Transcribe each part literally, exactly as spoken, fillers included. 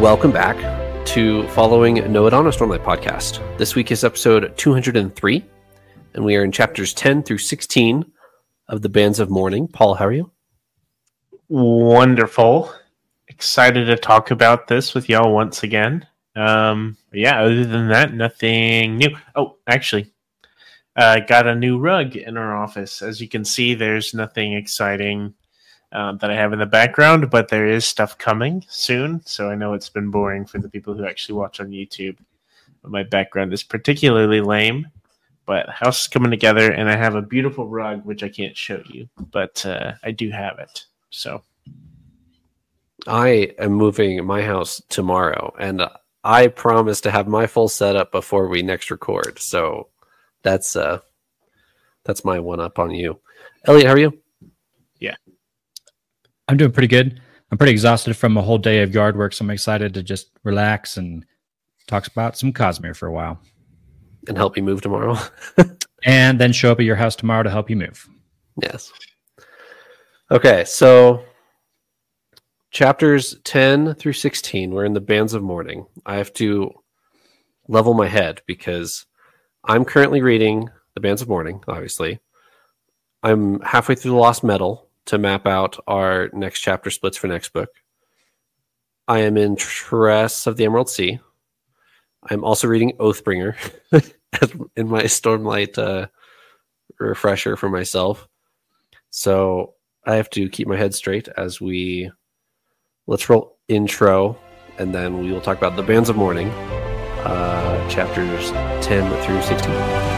Welcome back to Following No Adana Stormlight podcast. This week is episode two hundred three, and we are in chapters ten through sixteen of the Bands of Mourning. Paul, how are you? Wonderful. Excited to talk about this with y'all once again. Um, yeah, other than that, nothing new. Oh, actually, I uh, got a new rug in our office. As you can see, there's nothing exciting um, that I have in the background, but there is stuff coming soon. So I know it's been boring for the people who actually watch on YouTube. But my background is particularly lame, but house is coming together, and I have a beautiful rug, which I can't show you, but uh, I do have it. So I am moving my house tomorrow, and I promise to have my full setup before we next record. So that's uh, that's my one up on you. Elliot, how are you? Yeah. I'm doing pretty good. I'm pretty exhausted from a whole day of yard work, so I'm excited to just relax and talk about some Cosmere for a while. And help you move tomorrow. And then show up at your house tomorrow to help you move. Yes. Okay, so chapters ten through sixteen, we're in the Bands of Mourning. I have to level my head because I'm currently reading the Bands of Mourning, obviously. I'm halfway through the Lost Metal to map out our next chapter splits for next book. I am in Tress of the Emerald Sea. I'm also reading Oathbringer in my Stormlight uh, refresher for myself. So I have to keep my head straight as we... Let's roll intro, and then we will talk about the Bands of Mourning, uh, chapters ten through sixteen.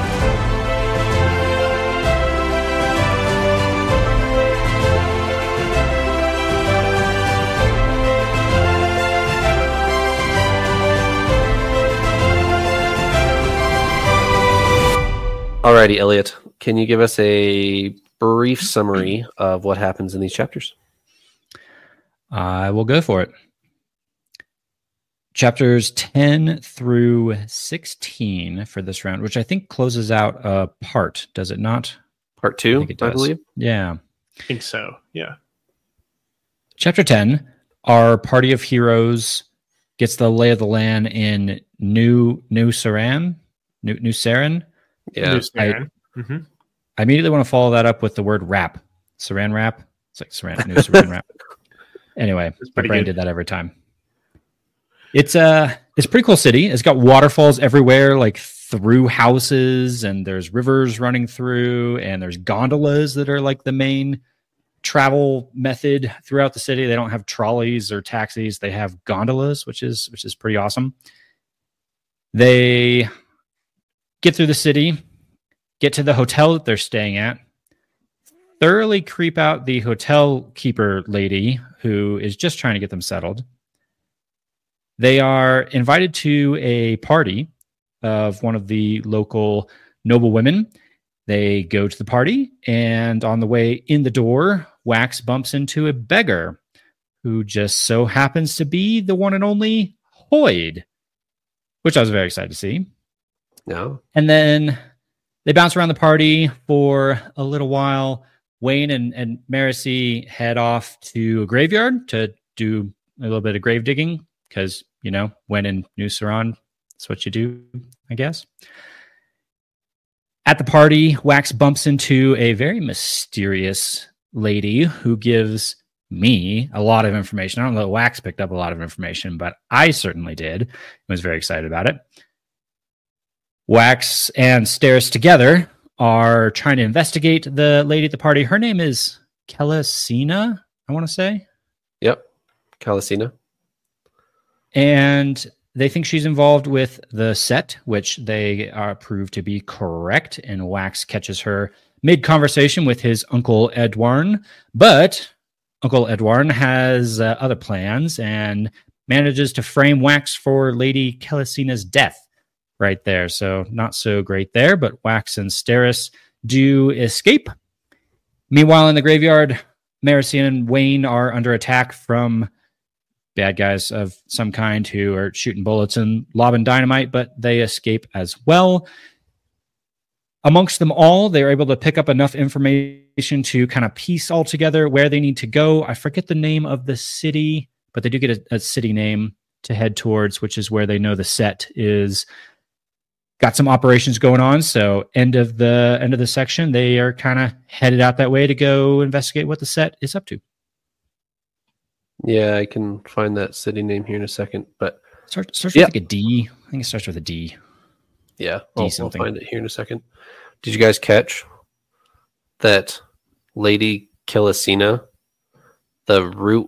Alrighty, Elliot, can you give us a brief summary of what happens in these chapters? I will go for it. Chapters ten through sixteen for this round, which I think closes out a part, does it not? Part two, I, think it does. I believe. Yeah. I think so, yeah. Chapter ten, our party of heroes gets the lay of the land in New New Saran? New New Saran? Yeah. I, mm-hmm. I immediately want to follow that up with the word rap. Saran wrap? It's like Saran, New Saran wrap. Anyway, my brain good. did that every time. It's a it's a pretty cool city. It's got waterfalls everywhere, like through houses, and there's rivers running through, and there's gondolas that are like the main travel method throughout the city. They don't have trolleys or taxis; they have gondolas, which is which is pretty awesome. They get through the city, get to the hotel that they're staying at, thoroughly creep out the hotel keeper lady who is just trying to get them settled. They are invited to a party of one of the local noble women. They go to the party, and on the way in the door, Wax bumps into a beggar who just so happens to be the one and only Hoid, which I was very excited to see. No. And then they bounce around the party for a little while. Wayne and, and Marcy head off to a graveyard to do a little bit of grave digging because, you know, when in New Saran, that's what you do, I guess. At the party, Wax bumps into a very mysterious lady who gives me a lot of information. I don't know that Wax picked up a lot of information, but I certainly did. I was very excited about it. Wax and Steris together are trying to investigate the lady at the party. Her name is Kelesina, I want to say. Yep, Kelesina. And they think she's involved with the set, which they are proved to be correct. And Wax catches her mid-conversation with his Uncle Edwarn. But Uncle Edwarn has uh, other plans and manages to frame Wax for Lady Kelesina's death. Right there. So not so great there, but Wax and Steris do escape. Meanwhile, in the graveyard, Marcy and Wayne are under attack from bad guys of some kind who are shooting bullets and lobbing dynamite, but they escape as well. Amongst them all, they're able to pick up enough information to kind of piece all together where they need to go. I forget the name of the city, but they do get a, a city name to head towards, which is where they know the set is got some operations going on. So end of the end of the section, they are kind of headed out that way to go investigate what the set is up to. Yeah, I can find that city name here in a second, but Start, starts yeah. with like a D. I think it starts with a D. Yeah, D I'll, I'll something. find it here in a second. Did you guys catch that Lady Killicina, the root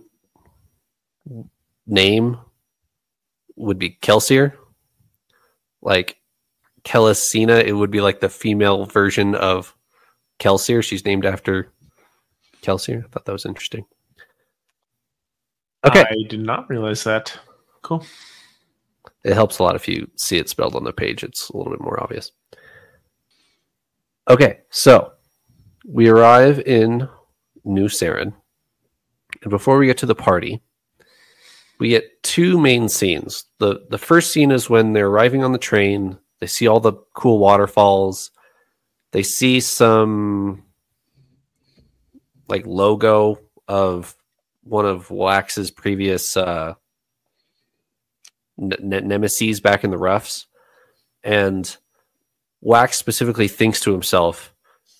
name would be Kelsier? Like Killicina, it would be like the female version of Kelsier. She's named after Kelsier. I thought that was interesting. Okay. I did not realize that. Cool. It helps a lot if you see it spelled on the page. It's a little bit more obvious. Okay, so we arrive in New Saren. And before we get to the party, we get two main scenes. The the first scene is when they're arriving on the train. They see all the cool waterfalls. They see some like logo of one of Wax's previous uh, ne- nemesis back in the roughs. And Wax specifically thinks to himself,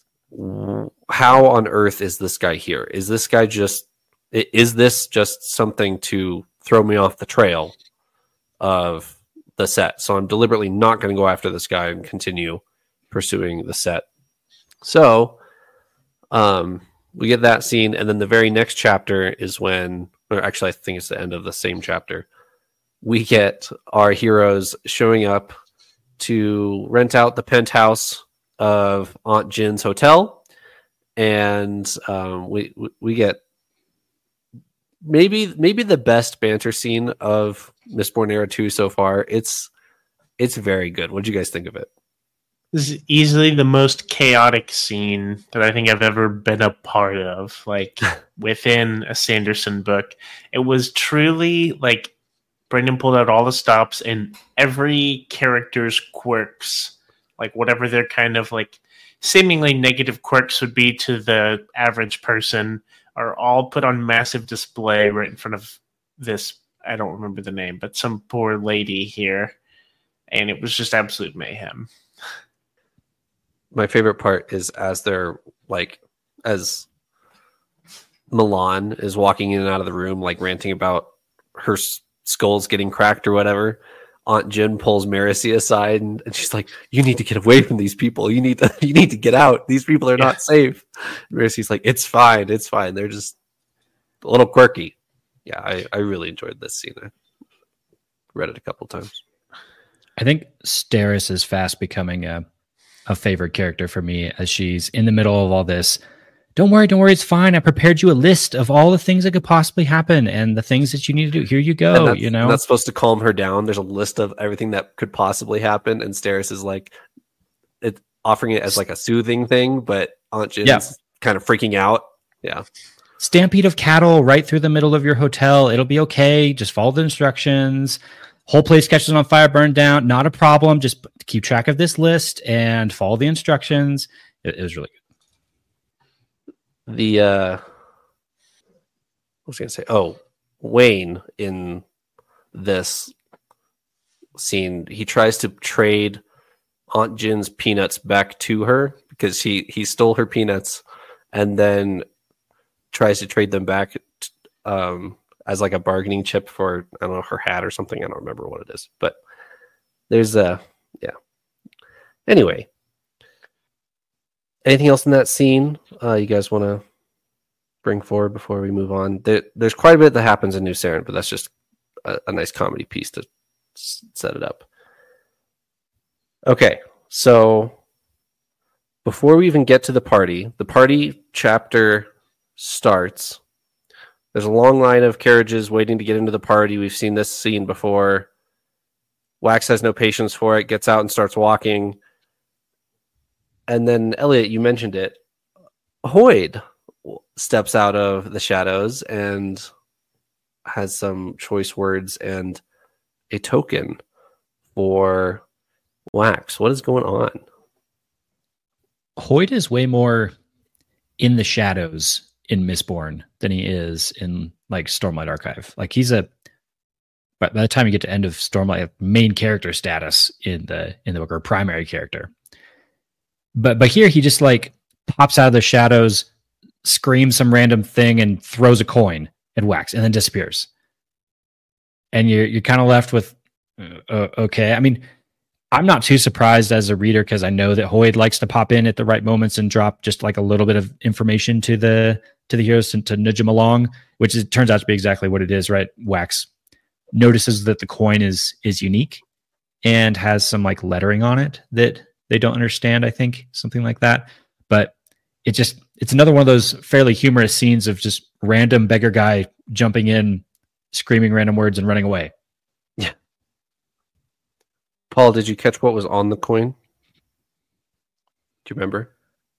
how on earth is this guy here? Is this guy just, is this just something to throw me off the trail of the set? So I'm deliberately not going to go after this guy and continue pursuing the set. So um, we get that scene. And then the very next chapter is when, or actually I think it's the end of the same chapter. We get our heroes showing up to rent out the penthouse of Aunt Jin's hotel, and um, we we get maybe maybe the best banter scene of Mistborn Era two so far. It's it's very good. What do you guys think of it? This is easily the most chaotic scene that I think I've ever been a part of, like within a Sanderson book. It was truly like Brendan pulled out all the stops and every character's quirks, like whatever their kind of like seemingly negative quirks would be to the average person, are all put on massive display right in front of this, I don't remember the name, but some poor lady here. And it was just absolute mayhem. My favorite part is as they're like, as Milan is walking in and out of the room, like ranting about her s- skull's getting cracked or whatever. Aunt Jin pulls Marcy aside and, and she's like, "You need to get away from these people. You need to, you need to get out. These people are Yeah. not safe." Marcy's like, "It's fine. It's fine. They're just a little quirky." Yeah, I, I really enjoyed this scene. I read it a couple times. I think Steris is fast becoming a, a favorite character for me as she's in the middle of all this. Don't worry, don't worry, it's fine. I prepared you a list of all the things that could possibly happen and the things that you need to do. Here you And go, that's, you know? that's supposed to calm her down. There's a list of everything that could possibly happen, and Steris is like, it offering it as like a soothing thing, but Aunt Jin's Yeah. kind of freaking out. Yeah. Stampede of cattle right through the middle of your hotel. It'll be okay. Just follow the instructions. Whole place catches on fire, burned down. Not a problem. Just keep track of this list and follow the instructions. It, it was really good. The uh what was I gonna say? Oh, Wayne in this scene, he tries to trade Aunt Jin's peanuts back to her because he he stole her peanuts and then tries to trade them back t- um as like a bargaining chip for, I don't know, her hat or something. I don't remember what it is, but there's a yeah. Anyway, anything else in that scene uh, you guys want to bring forward before we move on? There, there's quite a bit that happens in New Saren, but that's just a, a nice comedy piece to s- set it up. Okay, so before we even get to the party, the party chapter starts. There's a long line of carriages waiting to get into the party. We've seen this scene before. Wax has no patience for it, gets out and starts walking. And then, Elliot, you mentioned it. Hoyd steps out of the shadows and has some choice words and a token for Wax. What is going on? Hoyd is way more in the shadows in Mistborn than he is in like Stormlight Archive. Like he's a but by the time you get to end of Stormlight, main character status in the in the book, or primary character. But but here he just like pops out of the shadows, screams some random thing, and throws a coin at Wax, and then disappears. And you're you're kind of left with, uh, okay. I mean, I'm not too surprised as a reader because I know that Hoid likes to pop in at the right moments and drop just like a little bit of information to the to the heroes to, to nudge them along, which is, turns out to be exactly what it is. Right, Wax notices that the coin is is unique and has some like lettering on it that they don't understand. I think something like that, but it just it's another one of those fairly humorous scenes of just random beggar guy jumping in, screaming random words and running away. Yeah. Paul, did you catch what was on the coin? Do you remember?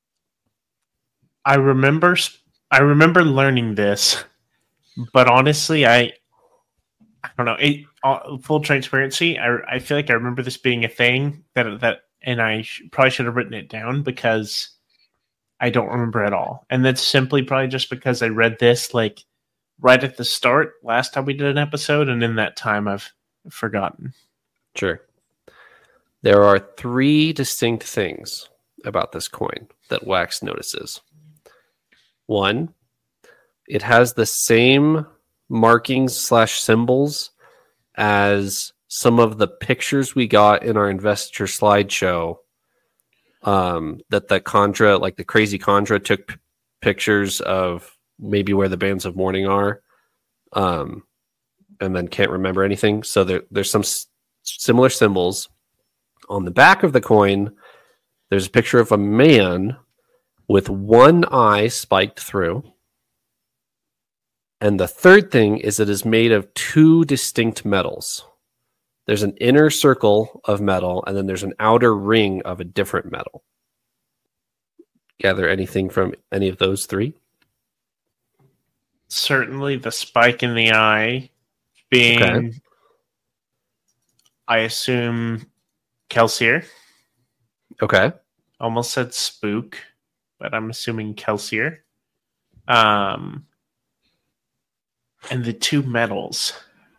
I remember I remember learning this, but honestly, I I don't know. It, uh, full transparency, I I feel like I remember this being a thing that that, and I sh- probably should have written it down because I don't remember at all. And that's simply probably just because I read this like right at the start last time we did an episode, and in that time I've forgotten. Sure. There are three distinct things about this coin that Wax notices. One, it has the same markings slash symbols as some of the pictures we got in our investiture slideshow. Um, that the Kandra, like the crazy Kandra, took p- pictures of maybe where the bands of mourning are, um, and then can't remember anything. So there, there's some s- similar symbols. On the back of the coin, there's a picture of a man with one eye spiked through. And the third thing is it is made of two distinct metals. There's an inner circle of metal, and then there's an outer ring of a different metal. Gather anything from any of those three? Certainly the spike in the eye being, okay. I assume, Kelsier. Okay. Almost said spook, but I'm assuming Kelsier. Um, and the two metals.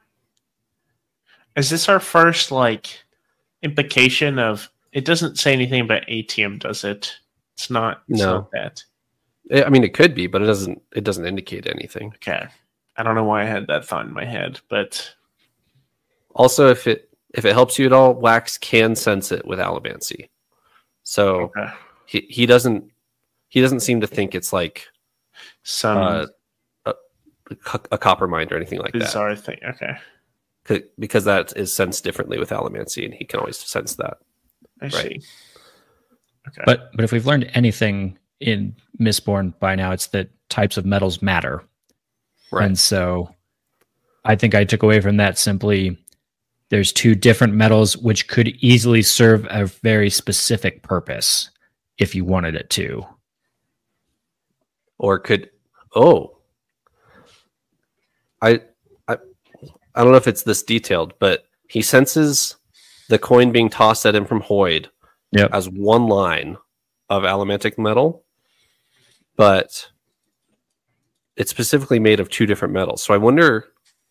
Is this our first, like, implication of... It doesn't say anything about A T M, does it? It's not, it's no. not that. I mean, it could be, but it doesn't It doesn't indicate anything. Okay. I don't know why I had that thought in my head, but... Also, if it if it helps you at all, Wax can sense it with Allomancy. So okay. he, he doesn't he doesn't seem to think it's like some uh, a, a copper mine or anything like bizarre that. thing. Okay. Because that is sensed differently with Allomancy, and he can always sense that. I right? see. Okay. But but if we've learned anything in Mistborn by now, it's that types of metals matter. Right. And so I think I took away from that simply there's two different metals which could easily serve a very specific purpose if you wanted it to. Or could oh I I I don't know if it's this detailed, but he senses the coin being tossed at him from Hoid yep. as one line of allomantic metal, but it's specifically made of two different metals. So I wonder,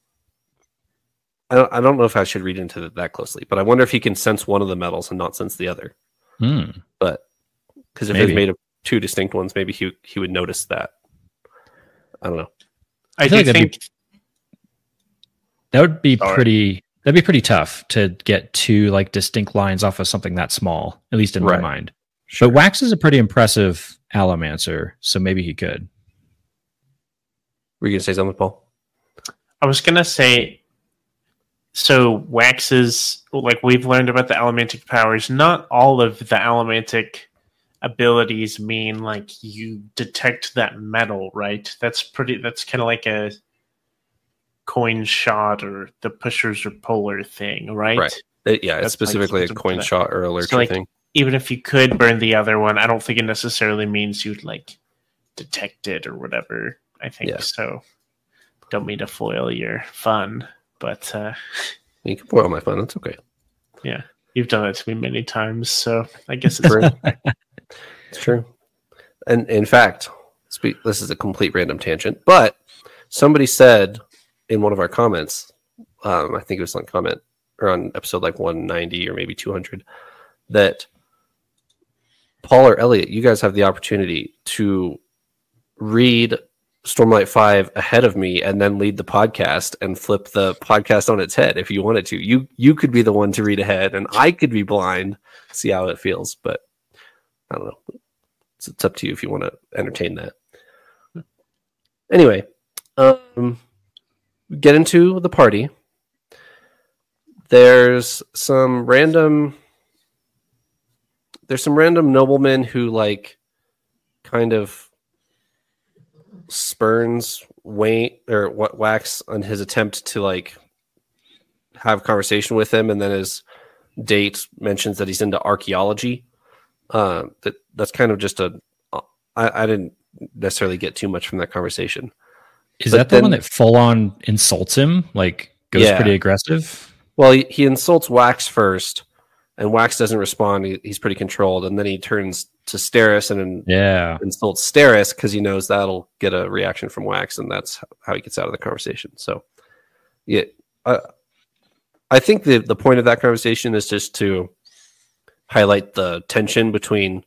I don't, I don't know if I should read into it that closely, but I wonder if he can sense one of the metals and not sense the other. Hmm. But because if Maybe. it's made of two distinct ones, maybe he he would notice that. I don't know. I, I do like that'd think be, that would be Sorry. pretty. That'd be pretty tough to get two like distinct lines off of something that small, at least in Right. my mind. Sure. But Wax is a pretty impressive allomancer, so maybe he could. Were you gonna say something, Paul? I was gonna say, so Wax's, like we've learned about the allomantic powers, not all of the allomantic abilities mean like you detect that metal, right? That's pretty, that's kind of like a coin shot or the pushers or puller thing, right? Right. It, yeah, That's it's specifically like a coin that. shot or alert So, like, thing. Even if you could burn the other one, I don't think it necessarily means you'd like detect it or whatever. I think Yeah. so. Don't mean to foil your fun, but uh, You can foil my fun. That's okay. yeah, you've done it to me many times, so I guess it's True. It's true. And in fact, spe- this is a complete random tangent, but somebody said in one of our comments um, I think it was on comment or on episode like one ninety or maybe two hundred, that Paul or Elliot, you guys have the opportunity to read Stormlight five ahead of me and then lead the podcast and flip the podcast on its head if you wanted to. You you could be the one to read ahead and I could be blind, see how it feels, but I don't know. It's, it's up to you if you want to entertain that. Anyway, um, get into the party. There's some random there's some random noblemen who like kind of spurns Wayne or what Wax on his attempt to like have a conversation with him, and then his date mentions that he's into archaeology. Uh, that that's kind of just a I, I didn't necessarily get too much from that conversation. Is But that the then- one that full on insults him? Like goes Yeah. pretty aggressive? Well, he, he insults Wax first, and Wax doesn't respond. He, he's pretty controlled, and then he turns to Steris and Yeah. insults Steris because he knows that'll get a reaction from Wax, and that's how he gets out of the conversation. So, yeah, I, I think the the point of that conversation is just to highlight the tension between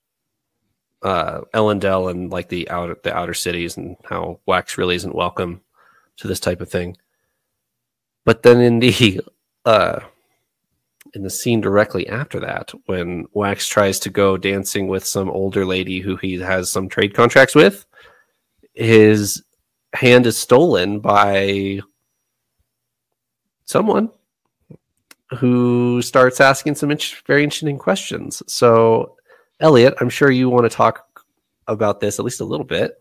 uh, Elendel and like the outer the outer cities, and how Wax really isn't welcome to this type of thing. But then in the uh, in the scene directly after that, when Wax tries to go dancing with some older lady who he has some trade contracts with, his hand is stolen by someone who starts asking some int- very interesting questions. So, Elliot, I'm sure you want to talk about this at least a little bit.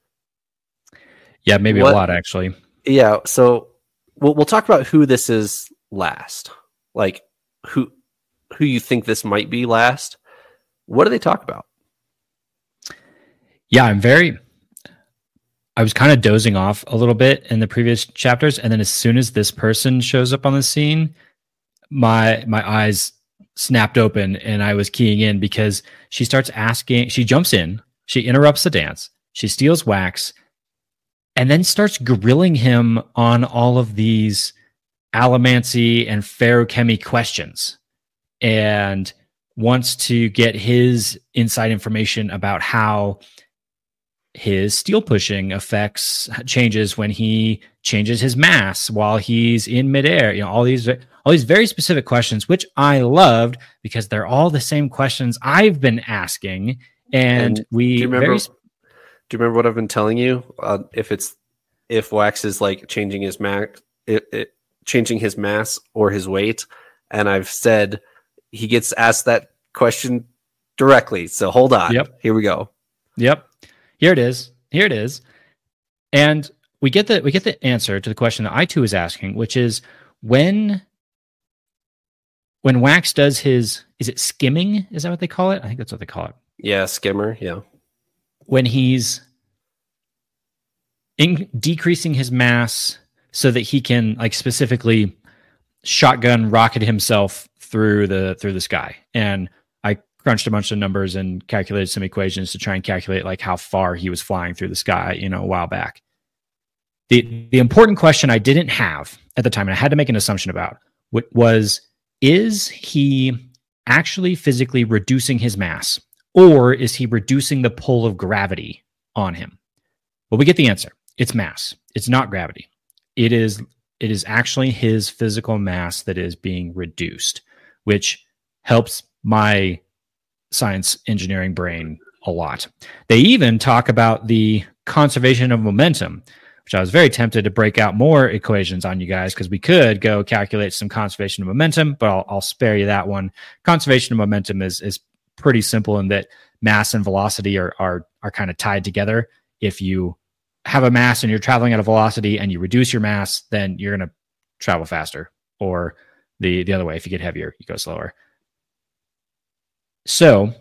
Yeah, maybe What- a lot actually. Yeah, so we'll we'll talk about who this is last. Like who who you think this might be last. What do they talk about? Yeah, I'm very I was kind of dozing off a little bit in the previous chapters, and then as soon as this person shows up on the scene, my my eyes snapped open and I was keying in because she starts asking, she jumps in, she interrupts the dance, she steals Wax, and then starts grilling him on all of these allomancy and feruchemy questions, and wants to get his inside information about how his steel pushing affects changes when he changes his mass while he's in midair. You know, all these all these very specific questions, which I loved because they're all the same questions I've been asking, and, And we Do you remember? very do you remember what I've been telling you? Uh, if it's if Wax is like changing his max, it, it, changing his mass or his weight, and I've said he gets asked that question directly. So hold on. Yep. Here we go. Yep. Here it is. Here it is. And we get the we get the answer to the question that I too was asking, which is when when Wax does his, is it skimming? Is that what they call it? I think that's what they call it. Yeah, skimmer. Yeah. When he's in, decreasing his mass so that he can like specifically shotgun rocket himself through the through the sky. And I crunched a bunch of numbers and calculated some equations to try and calculate like how far he was flying through the sky, you know, a while back. The the important question I didn't have at the time, and I had to make an assumption about, was, is he actually physically reducing his mass, or is he reducing the pull of gravity on him? Well, we get the answer. It's mass. It's not gravity. It is it is actually his physical mass that is being reduced, which helps my science engineering brain a lot. They even talk about the conservation of momentum, which I was very tempted to break out more equations on you guys because we could go calculate some conservation of momentum, but I'll, I'll spare you that one. Conservation of momentum is is pretty simple in that mass and velocity are are are kind of tied together. If you have a mass and you're traveling at a velocity and you reduce your mass, then you're going to travel faster. Or the the other way, if you get heavier, you go slower. So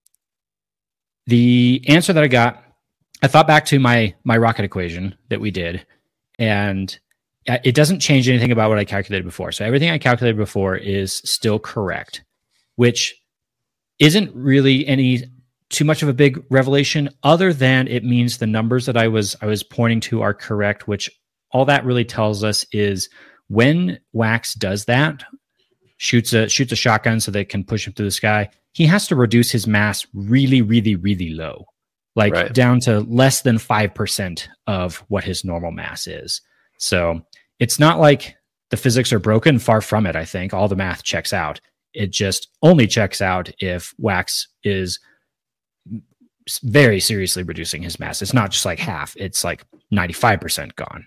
the answer that I got, I thought back to my my rocket equation that we did, and it doesn't change anything about what I calculated before. So everything I calculated before is still correct, which isn't really any too much of a big revelation, other than it means the numbers that I was I was pointing to are correct, which all that really tells us is when Wax does that, shoots a shoots a shotgun so they can push him through the sky, he has to reduce his mass really, really, really low, like Right. down to less than five percent of what his normal mass is. So it's not like the physics are broken. Far from it, I think. All the math checks out. It just only checks out if Wax is very seriously reducing his mass. It's not just like half. It's like ninety-five percent gone.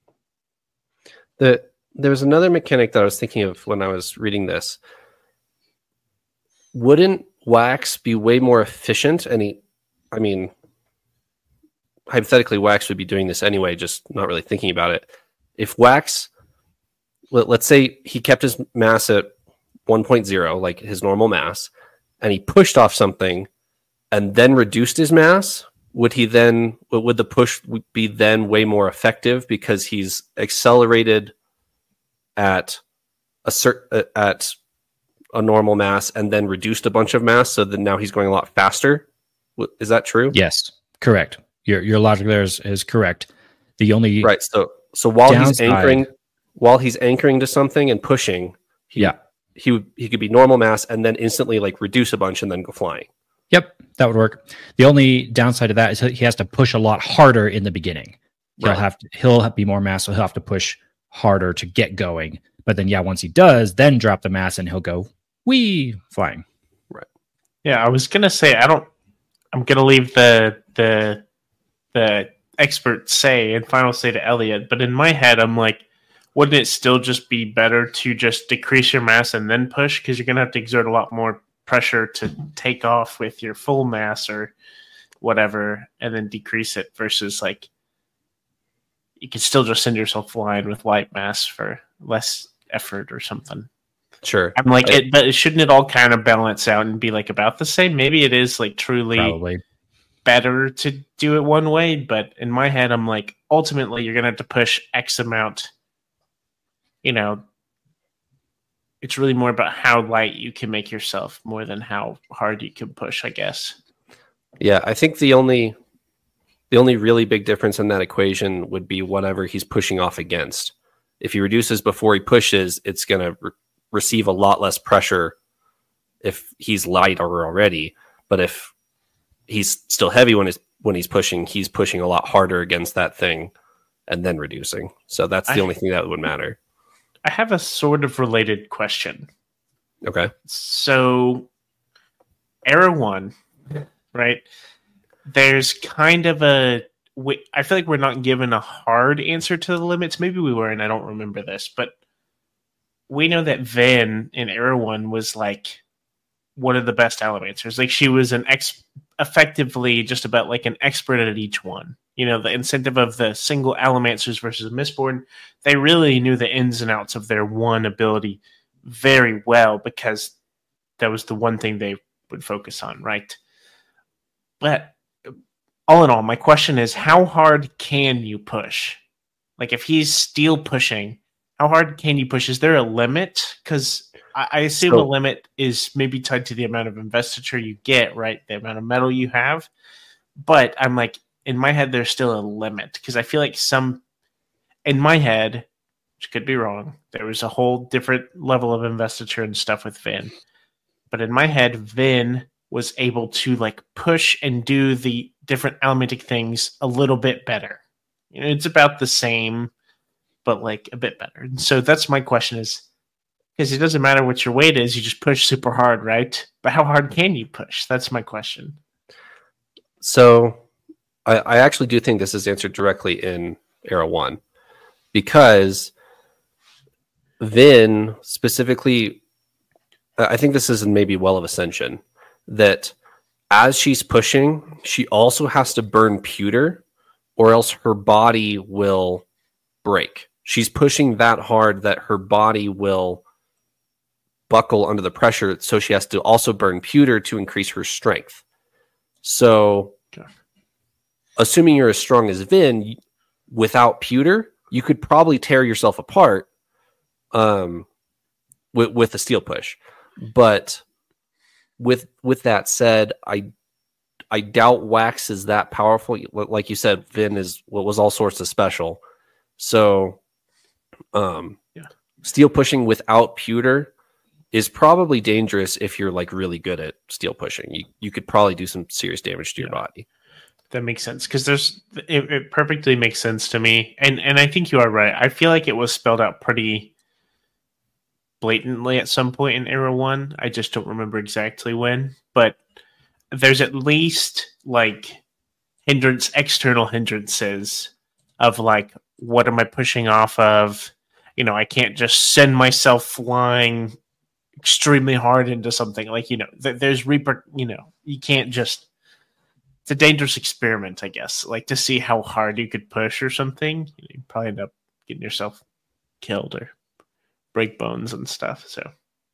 The there was another mechanic that I was thinking of when I was reading this. Wouldn't Wax be way more efficient? And he, I mean, hypothetically, Wax would be doing this anyway, just not really thinking about it. If Wax, let, let's say he kept his mass at one point oh, like his normal mass, and he pushed off something and then reduced his mass, would he then, would the push be then way more effective because he's accelerated at a certain, at a normal mass and then reduced a bunch of mass, so that now he's going a lot faster? Is that true? Yes, correct. Your your logic there is, is correct. The only right. So so while downside, he's anchoring, while he's anchoring to something and pushing, he, yeah, he would he could be normal mass and then instantly like reduce a bunch and then go flying. Yep, that would work. The only downside of that is he has to push a lot harder in the beginning. He'll Right. have to he'll be more mass, so he'll have to push harder to get going. But then, yeah, once he does, then drop the mass and he'll go wee flying. Yeah, I was gonna say I don't. I'm gonna leave the the the expert say and final say to Elliot, but in my head, I'm like, wouldn't it still just be better to just decrease your mass and then push, because you're gonna have to exert a lot more pressure to take off with your full mass or whatever, and then decrease it versus like you can still just send yourself flying with light mass for less effort or something. Sure. I'm like, I- it, but shouldn't it all kind of balance out and be like about the same? Maybe it is like truly Probably. better to do it one way, but in my head, I'm like, ultimately, you're gonna have to push X amount. You know, it's really more about how light you can make yourself more than how hard you can push, I guess. Yeah, I think the only the only really big difference in that equation would be whatever he's pushing off against. If he reduces before he pushes, it's going to re- receive a lot less pressure if he's lighter already. But if he's still heavy when he's when he's pushing, he's pushing a lot harder against that thing and then reducing. So that's the I- only thing that would matter. I have a sort of related question. Okay. So, Era One, right? There's kind of a. we- I feel like we're not given a hard answer to the limits. Maybe we were, and I don't remember this, but we know that Vin in Era One was like one of the best Allomancers. Like she was an ex, effectively just about like an expert at each one. You know, the incentive of the single Allomancers versus Mistborn, they really knew the ins and outs of their one ability very well because that was the one thing they would focus on, right? But all in all, my question is, how hard can you push? Like if he's steel pushing, how hard can you push? Is there a limit? Because I, I assume So- a limit is maybe tied to the amount of investiture you get, right? The amount of metal you have. But I'm like, in my head, there's still a limit because I feel like some, in my head, which could be wrong, there was a whole different level of investiture and stuff with Vin. But in my head, Vin was able to like push and do the different elementic things a little bit better. You know, it's about the same, but like a bit better. And so that's my question is, because it doesn't matter what your weight is, you just push super hard, right? But how hard can you push? That's my question. So I, I actually do think this is answered directly in Era One because Vin specifically, I think this is in maybe Well of Ascension, that as she's pushing, she also has to burn pewter or else her body will break. She's pushing that hard that her body will buckle under the pressure, so she has to also burn pewter to increase her strength. So, Okay. assuming you're as strong as Vin, without pewter, you could probably tear yourself apart um, with, with a steel push. But with with that said, I I doubt Wax is that powerful. Like you said, Vin is what was all sorts of special. So, um, Yeah. steel pushing without pewter is probably dangerous if you're like really good at steel pushing. You you could probably do some serious damage to yeah. your body. That makes sense because there's it, it perfectly makes sense to me, and and I think you are right. I feel like it was spelled out pretty blatantly at some point in Era One. I just don't remember exactly when, but there's at least like hindrance, external hindrances of like, what am I pushing off of? You know, I can't just send myself flying extremely hard into something. Like, you know, th- there's reaper. You know, you can't just. It's a dangerous experiment, I guess. Like to see how hard you could push or something. You probably end up getting yourself killed or break bones and stuff. So,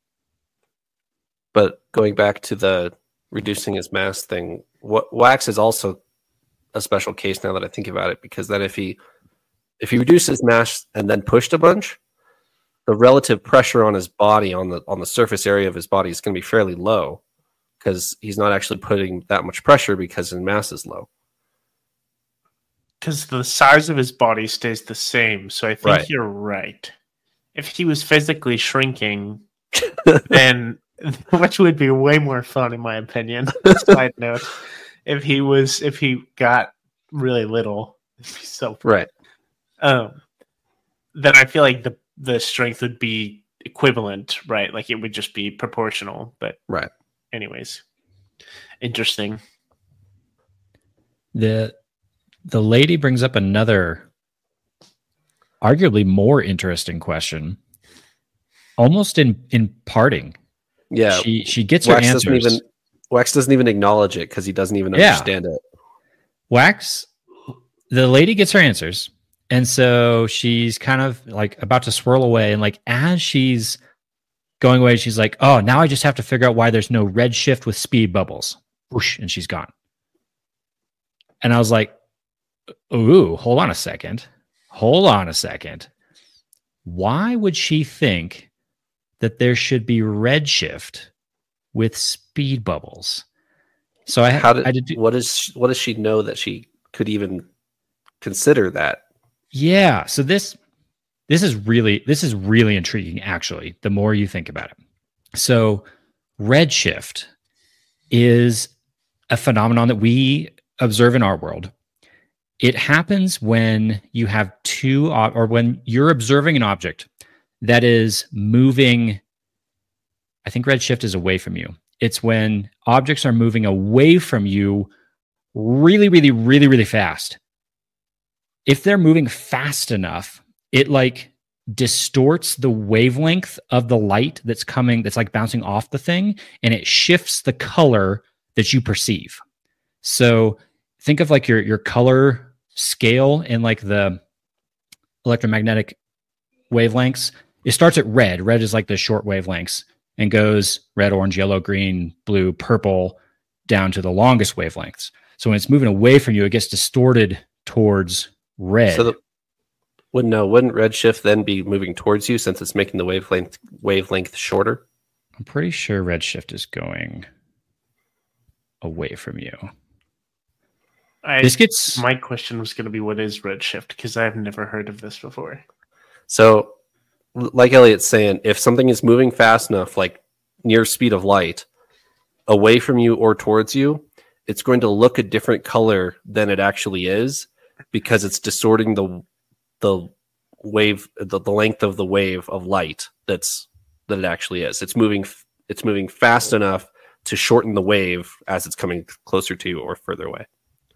but going back to the reducing his mass thing, what Wax is also a special case now that I think about it, because then if he if he reduced his mass and then pushed a bunch, the relative pressure on his body on the on the surface area of his body is going to be fairly low because he's not actually putting that much pressure because his mass is low. Because the size of his body stays the same, so I think right. you're right. If he was physically shrinking, then which would be way more fun, in my opinion. Side note, if he was, if he got really little, it'd be so fun. Right. Um, then I feel like the the strength would be equivalent, right? Like it would just be proportional. But right. Anyways, interesting. The the lady brings up another, arguably more interesting question. Almost in in parting. Yeah, she she gets Wax her answers. Doesn't even, Wax doesn't even acknowledge it because he doesn't even yeah. understand it. Wax, the lady gets her answers, and so she's kind of like about to swirl away, and like as she's going away, she's like, "Oh, now I just have to figure out why there's no red shift with speed bubbles." Whoosh, and she's gone. And I was like, "Ooh, hold on a second, hold on a second. Why would she think that there should be redshift with speed bubbles?" So I, How did, I did do, what is what does she know that she could even consider that? Yeah, so this this is really this is really intriguing actually, the more you think about it. So redshift is a phenomenon that we observe in our world. It happens when you have two or when you're observing an object that is moving. I think redshift is away from you. It's when objects are moving away from you really, really, really, really fast. If they're moving fast enough, it like distorts the wavelength of the light that's coming, that's like bouncing off the thing, and it shifts the color that you perceive. So think of like your, your color scale in like the electromagnetic wavelengths. It starts at red. Red is like the short wavelengths and goes red, orange, yellow, green, blue, purple, down to the longest wavelengths. So when it's moving away from you, it gets distorted towards red. So the, wouldn't no, wouldn't redshift then be moving towards you since it's making the wavelength wavelength shorter? I'm pretty sure redshift is going away from you. I, this gets my question was going to be, what is redshift? Because I've never heard of this before. So, like Elliot's saying, if something is moving fast enough, like near speed of light, away from you or towards you, it's going to look a different color than it actually is because it's distorting the the wave, the, the length of the wave of light that's that it actually is. It's moving it's moving fast enough to shorten the wave as it's coming closer to you or further away.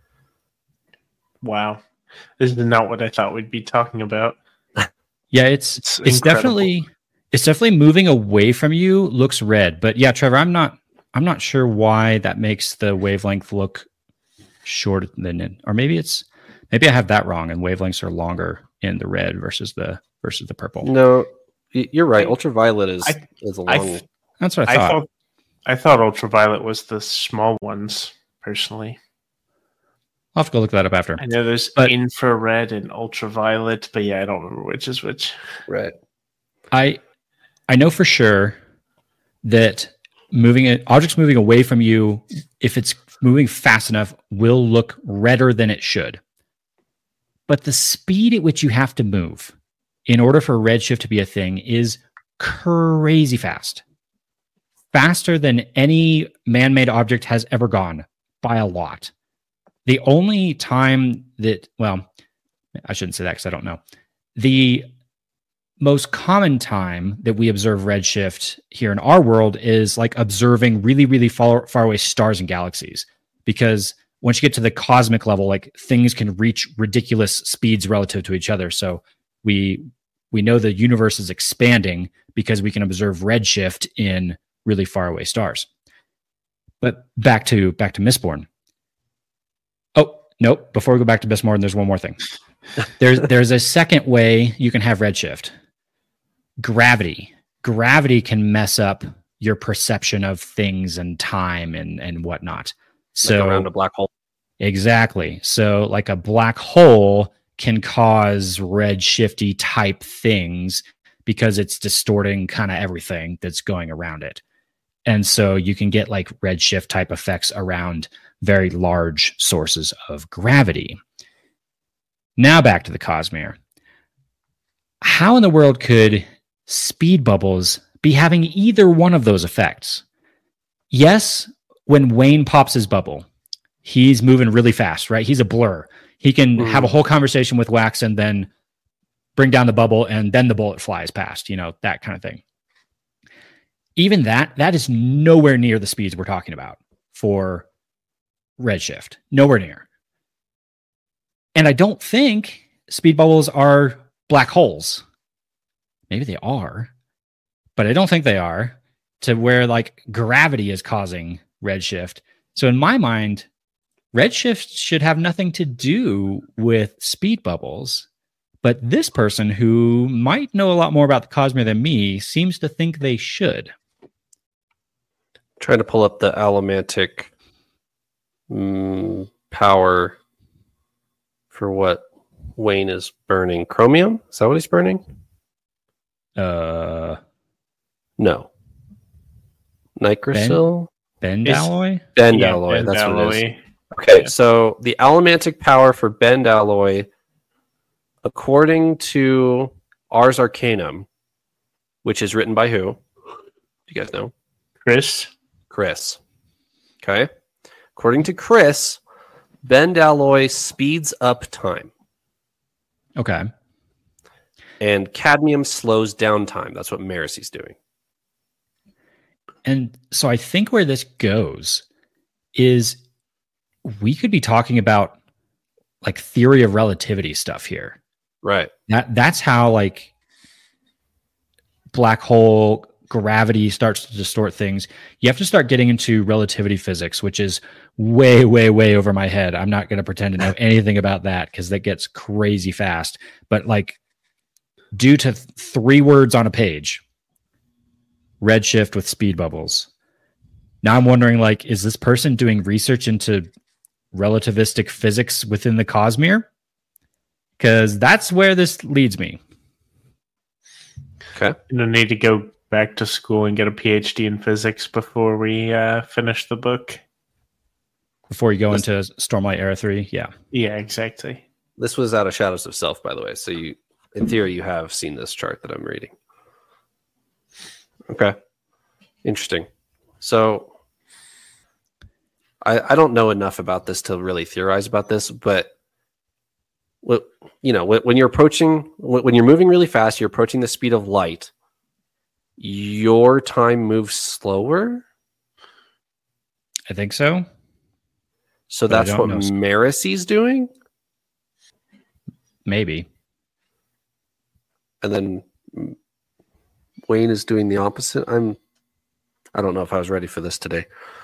Wow, this is not what I thought we'd be talking about. Yeah, it's it's, it's definitely it's definitely moving away from you. Looks red, but yeah, Trevor, I'm not I'm not sure why that makes the wavelength look shorter than it, or maybe it's maybe I have that wrong, and wavelengths are longer in the red versus the versus the purple. No, you're right. Ultraviolet is I, is a long. I th- That's what I thought. I thought. I thought ultraviolet was the small ones, personally. I'll have to go look that up after. I know there's but, infrared and ultraviolet, but yeah, I don't remember which is which. Right. I I know for sure that moving it, objects moving away from you, if it's moving fast enough, will look redder than it should. But the speed at which you have to move in order for redshift to be a thing, is crazy fast. Faster than any man-made object has ever gone by a lot. The only time that, well, I shouldn't say that because I don't know. The most common time that we observe redshift here in our world is like observing really, really far, far away stars and galaxies. Because once you get to the cosmic level, like things can reach ridiculous speeds relative to each other. So we we know the universe is expanding because we can observe redshift in really far away stars. But back to back to Mistborn. Oh, nope. Before we go back to Mistborn, there's one more thing. There's there's a second way you can have redshift. Gravity. Gravity can mess up your perception of things and time and, and whatnot. So like around a black hole. Exactly. So like a black hole can cause redshifty type things because it's distorting kind of everything that's going around it. And so you can get like redshift type effects around very large sources of gravity. Now back to the Cosmere. How in the world could speed bubbles be having either one of those effects? Yes, when Wayne pops his bubble, he's moving really fast, right? He's a blur. He can mm. have a whole conversation with Wax and then bring down the bubble and then the bullet flies past, you know, that kind of thing. Even that, that is nowhere near the speeds we're talking about for redshift. Nowhere near. And I don't think speed bubbles are black holes. Maybe they are, but I don't think they are, to where like gravity is causing redshift. So in my mind, redshift should have nothing to do with speed bubbles. But this person, who might know a lot more about the Cosmere than me, seems to think they should. Trying to pull up the allomantic mm, power for what Wayne is burning. Chromium? Is that what he's burning? Uh, no. Nigrosil? Bend alloy? Bend Yeah, alloy, bend that's alloy. what it is. Okay, Yeah. so the allomantic power for bend alloy, according to Ars Arcanum, which is written by who? Do you guys know? Chris? Chris. Okay. According to Chris, bend alloy speeds up time, Okay. and cadmium slows down time. That's what Maricy's doing. And so I think where this goes is we could be talking about like theory of relativity stuff here. Right. That that's how like black hole gravity starts to distort things. You have to start getting into relativity physics, which is way, way, way over my head. I'm not going to pretend to know anything about that because that gets crazy fast. But like due to th- three words on a page, redshift with speed bubbles. Now I'm wondering, like, is this person doing research into relativistic physics within the Cosmere? Because that's where this leads me. Okay. You don't need to go back to school and get a P H D in physics before we uh, finish the book. Before you go into Stormlight Era three, yeah. Yeah, exactly. This was out of Shadows of Self, by the way. So you, in theory, you have seen this chart that I'm reading. Okay. Interesting. So I, I don't know enough about this to really theorize about this, but what, you know, when, when you're approaching, when you're moving really fast, you're approaching the speed of light, your time moves slower. I think so. So But I that's don't what know. Maricy's doing. Maybe. And then Wayne is doing the opposite. I'm I don't know if I was ready for this today.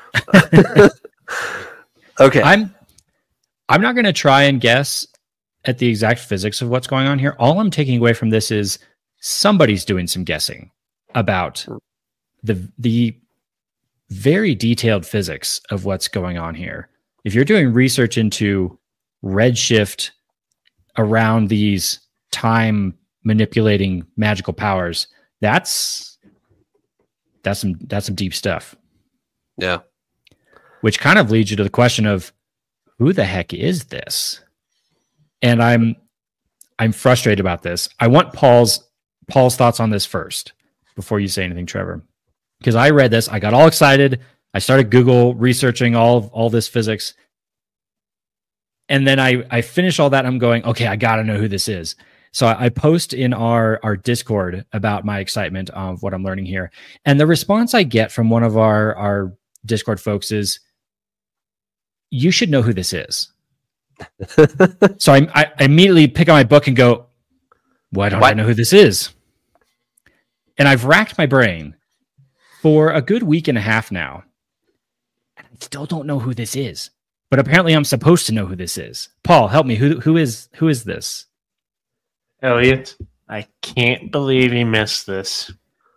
Okay. I'm I'm not going to try and guess at the exact physics of what's going on here. All I'm taking away from this is somebody's doing some guessing about the the very detailed physics of what's going on here. If you're doing research into redshift around these time manipulating magical powers, that's that's some that's some deep stuff. Yeah. Which kind of leads you to the question of who the heck is this? And I'm I'm frustrated about this. I want Paul's Paul's thoughts on this first before you say anything, Trevor. Because I read this, I got all excited. I started Google researching all all this physics. And then I, I finish all that. I'm going, okay, I got to know who this is. So I, I post in our, our Discord about my excitement of what I'm learning here. And the response I get from one of our, our Discord folks is, you should know who this is. So I, I immediately pick up my book and go, why don't what? I know who this is? And I've racked my brain for a good week and a half now. And I still don't know who this is. But apparently I'm supposed to know who this is. Paul, help me. Who who is who is this? Elliot, I can't believe you missed this.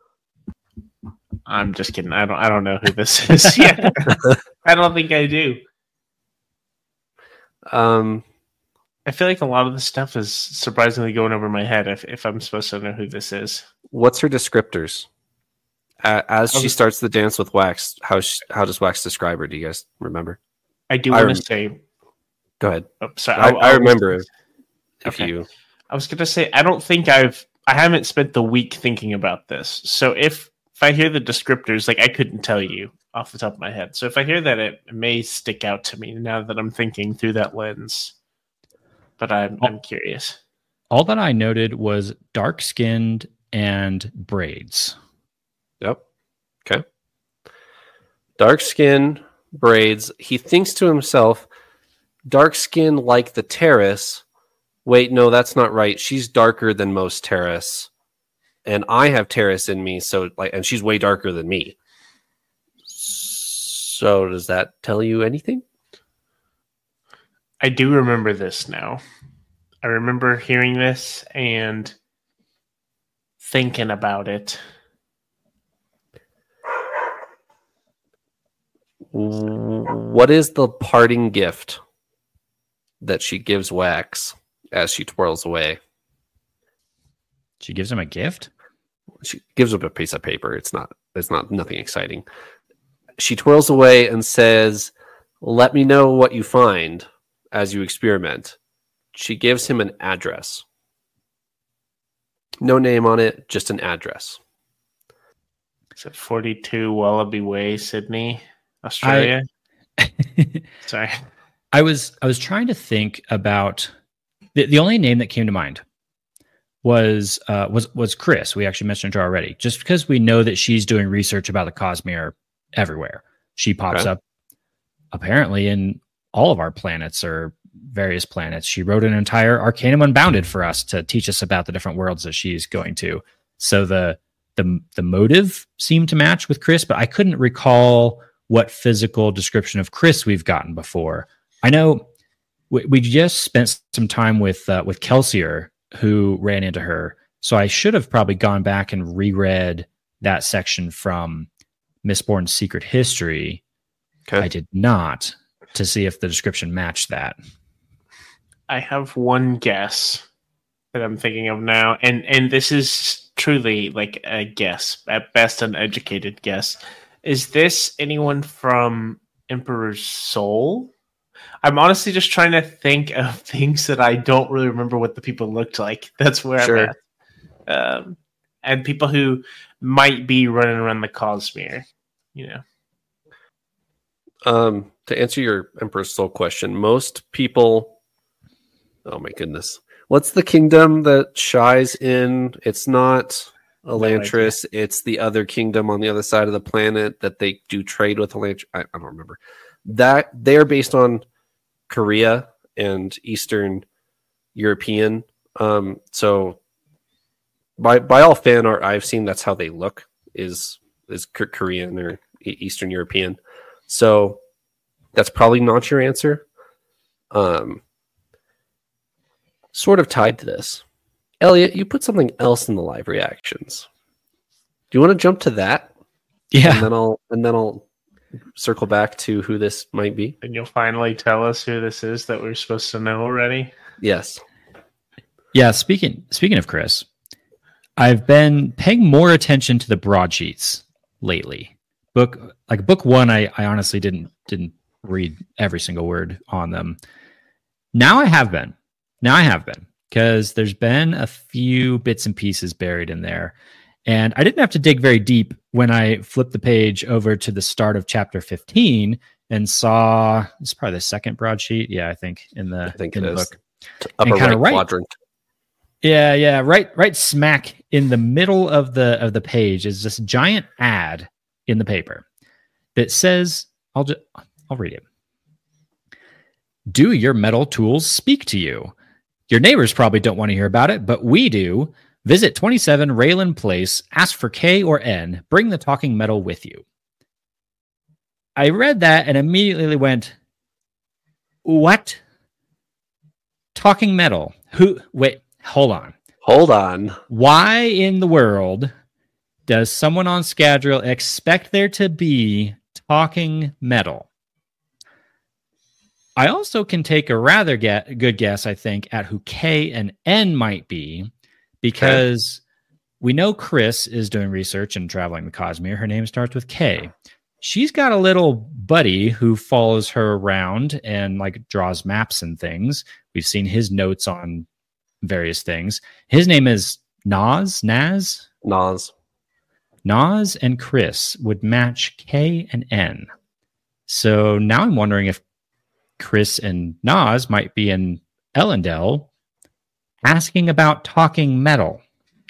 I'm just kidding. I don't I don't know who this is yet. I don't think I do. Um I feel like a lot of the stuff is surprisingly going over my head if, if I'm supposed to know who this is. What's her descriptors? Uh, as she starts the dance with Wax, how she, how does Wax describe her? Do you guys remember? I do I want rem- to say. Go ahead. Oh, sorry, I, I, I remember was, if okay. you. I was going to say I don't think I've I haven't spent the week thinking about this. So if if I hear the descriptors, like I couldn't tell you off the top of my head. So if I hear that, it, it may stick out to me now that I'm thinking through that lens. But I'm I'm curious. All that I noted was dark skinned and braids. Yep. Okay. Dark skin, braids. He thinks to himself, dark skin like the Terrace. Wait, no, that's not right. She's darker than most Terrace. And I have Terrace in me, so like and she's way darker than me. So does that tell you anything? I do remember this now. I remember hearing this and thinking about it. What is the parting gift that she gives Wax as she twirls away? She gives him a gift? She gives him a piece of paper. It's not it's not nothing exciting. She twirls away and says, "Let me know what you find as you experiment." She gives him an address. No name on it, just an address. Is it forty-two Wallaby Way, Sydney, Australia? I, Sorry. I was I was trying to think about the, the only name that came to mind was uh, was was Chris. We actually mentioned her already. Just because we know that she's doing research about the Cosmere everywhere. She pops okay. up apparently in all of our planets or various planets. She wrote an entire Arcanum Unbounded for us to teach us about the different worlds that she's going to. So the the the motive seemed to match with Chris, but I couldn't recall what physical description of Chris we've gotten before. I know we, we just spent some time with uh, with Kelsier, who ran into her. So I should have probably gone back and reread that section from Mistborn's Secret History. Okay. I did not, to see if the description matched that. I have one guess that I'm thinking of now, and and this is truly like a guess, at best an educated guess. Is this anyone from Emperor's Soul? I'm honestly just trying to think of things that I don't really remember what the people looked like. That's where sure. I'm at. Um, and people who might be running around the Cosmere, you know. Um, to answer your Emperor's Soul question, most people... Oh my goodness. What's the kingdom that Shai's in? It's not Elantris. No it's the other kingdom on the other side of the planet that they do trade with Elantris. I, I don't remember. That they're based on Korea and Eastern European. Um, so by by all fan art I've seen, that's how they look, is is Korean or Eastern European. So that's probably not your answer. Um Sort of tied to this. Elliot, you put something else in the live reactions. Do you want to jump to that? Yeah. And then I'll and then I'll circle back to who this might be. And you'll finally tell us who this is that we're supposed to know already. Yes. Yeah, speaking speaking of Chris, I've been paying more attention to the broadsheets lately. Book like book one, I, I honestly didn't didn't read every single word on them. Now I have been. Now I have been. because there's been a few bits and pieces buried in there. And I didn't have to dig very deep when I flipped the page over to the start of chapter fifteen and saw, it's probably the second broadsheet. Yeah, I think in the, I think in it the is. book. Upper kinda right right- quadrant. Yeah, yeah, right, right smack in the middle of the of the page is this giant ad in the paper that says, I'll just I'll read it. Do your metal tools speak to you? Your neighbors probably don't want to hear about it, but we do. Visit twenty-seven Raylan Place, ask for K or N, bring the talking metal with you. I read that and immediately went, what? Talking metal? Who? Wait, hold on. Hold on. Why in the world does someone on Scadrial expect there to be talking metal? I also can take a rather get, good guess, I think, at who K and N might be, because okay. we know Chris is doing research and traveling the Cosmere. Her name starts with K. She's got a little buddy who follows her around and like draws maps and things. We've seen his notes on various things. His name is Naz. Naz? Naz. Naz and Chris would match K and N. So now I'm wondering if Chris and Naz might be in Elendel asking about talking metal.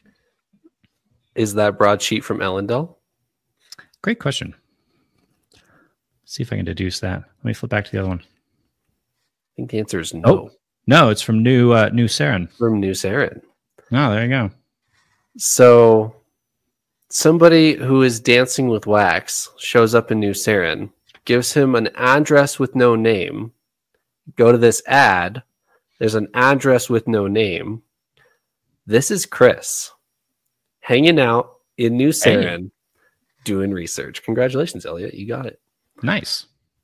Is that broadsheet from Elendel? Great question. See if I can deduce that. Let me flip back to the other one. I think the answer is no. Oh, no, it's from New uh, New Saren. From New Saren. Oh, there you go. So somebody who is dancing with wax shows up in New Saren, gives him an address with no name. Go to this ad. There's an address with no name. This is Chris hanging out in New Saren hey. doing research. Congratulations, Elliot. You got it. Nice.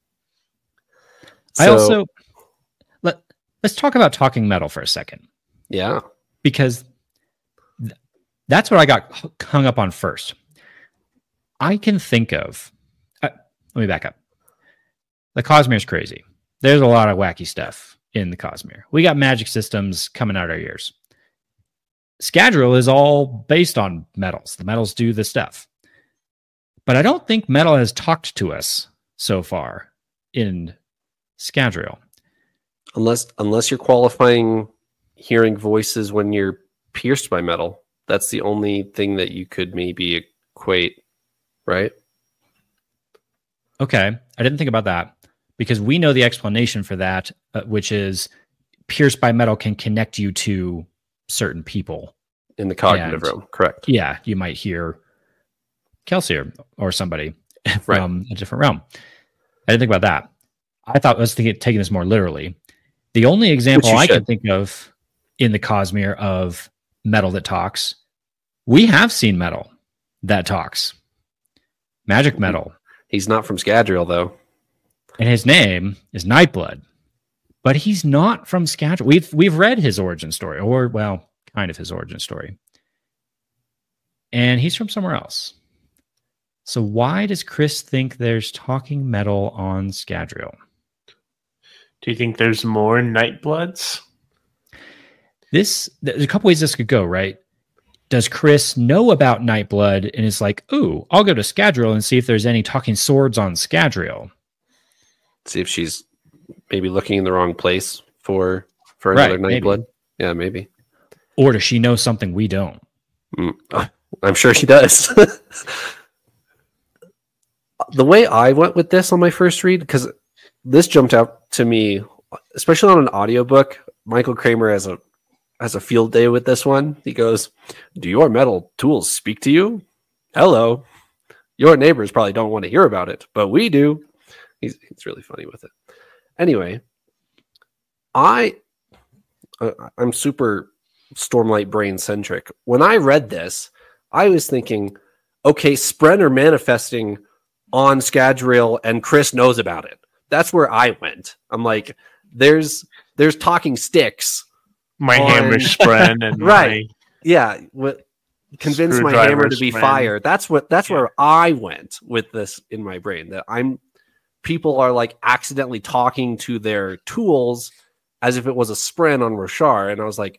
So, I also let let's talk about talking metal for a second. Yeah, because th- that's what I got hung up on first. I can think of. Uh, let me back up. The Cosmere is crazy. There's a lot of wacky stuff in the Cosmere. We got magic systems coming out our ears. Scadrial is all based on metals. The metals do the stuff. But I don't think metal has talked to us so far in Scadrial. Unless unless you're qualifying hearing voices when you're pierced by metal. That's the only thing that you could maybe equate, right? Okay. I didn't think about that because we know the explanation for that, uh, which is pierced by metal can connect you to certain people. In the cognitive and, realm, correct. Yeah, you might hear Kelsey or, or somebody from right. a different realm. I didn't think about that. I thought I was thinking, taking this more literally. The only example I should. can think of in the Cosmere of metal that talks, we have seen metal that talks. Magic metal. He's not from Scadrial, though. And his name is Nightblood. But he's not from Scadrial. We've, we've read his origin story, or, well, kind of his origin story. And he's from somewhere else. So why does Chris think there's talking metal on Scadrial? Do you think there's more Nightbloods? This, there's a couple ways this could go, right? Does Chris know about Nightblood and is like, ooh, I'll go to Scadrial and see if there's any talking swords on Scadrial? See if she's maybe looking in the wrong place for for another right, Nightblood. Yeah, maybe. Or does she know something we don't? Mm, uh, I'm sure she does. The way I went with this on my first read, because this jumped out to me, especially on an audiobook. Michael Kramer has a has a field day with this one. He goes, "Do your metal tools speak to you? Hello. Your neighbors probably don't want to hear about it, but we do." He's he's really funny with it. Anyway, I uh, I'm super Stormlight brain centric. When I read this, I was thinking, okay, Spren are manifesting on Scadrial and Chris knows about it. That's where I went. I'm like, there's there's talking sticks. My on... hammer Spren and right. My yeah. What convince my hammer to be Spren. Fire. That's what that's yeah. where I went with this in my brain. That I'm people are like accidentally talking to their tools as if it was a Spren on Roshar. And I was like,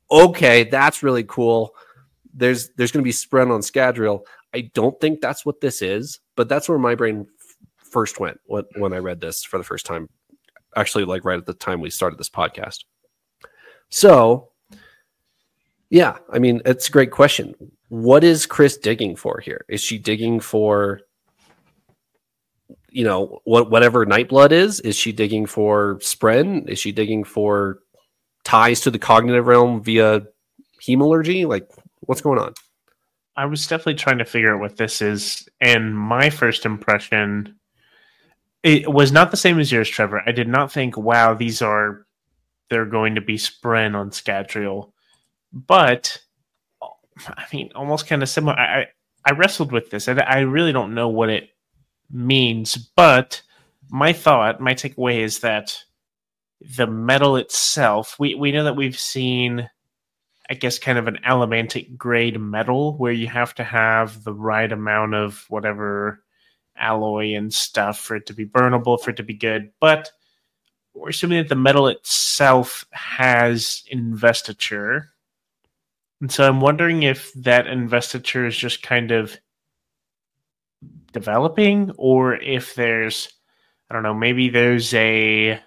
okay, that's really cool. There's there's going to be Spren on Scadrial. I don't think that's what this is, but that's where my brain f- first went when, when I read this for the first time. Actually, like right at the time we started this podcast. So, yeah, I mean, it's a great question. What is Chris digging for here? Is she digging for, you know, what whatever Nightblood is? Is she digging for Spren? Is she digging for ties to the cognitive realm via hemalurgy? Like, what's going on? I was definitely trying to figure out what this is, and my first impression it was not the same as yours, Trevor. I did not think, wow, these are they're going to be Spren on Scadrial. But I mean, almost kind of similar. I, I I wrestled with this, and I really don't know what it means, but my thought, my takeaway is that the metal itself, we, we know that we've seen, I guess, kind of an elementic grade metal where you have to have the right amount of whatever alloy and stuff for it to be burnable, for it to be good. But we're assuming that the metal itself has investiture. And so I'm wondering if that investiture is just kind of developing, or if there's, I don't know, maybe there's a,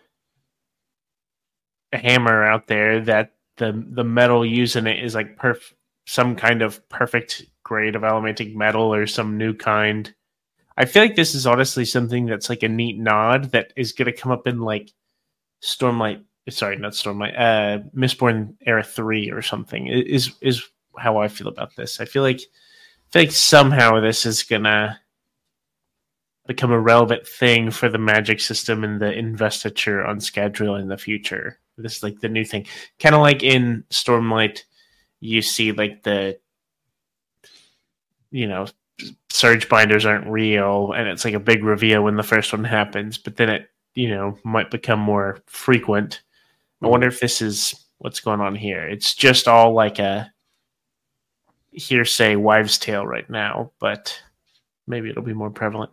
a hammer out there that the the metal used in it is like perf- some kind of perfect grade of elementic metal or some new kind. I feel like this is honestly something that's like a neat nod that is going to come up in like Stormlight, sorry, not Stormlight, uh, Mistborn Era three or something, is is how I feel about this. I feel like I feel like somehow this is going to become a relevant thing for the magic system and the investiture on Scadrial in the future. This is like the new thing. Kind of like in Stormlight, you see like the, you know, surge binders aren't real, and it's like a big reveal when the first one happens, but then it, you know, might become more frequent. Mm-hmm. I wonder if this is what's going on here. It's just all like a hearsay wives' tale right now, but maybe it'll be more prevalent.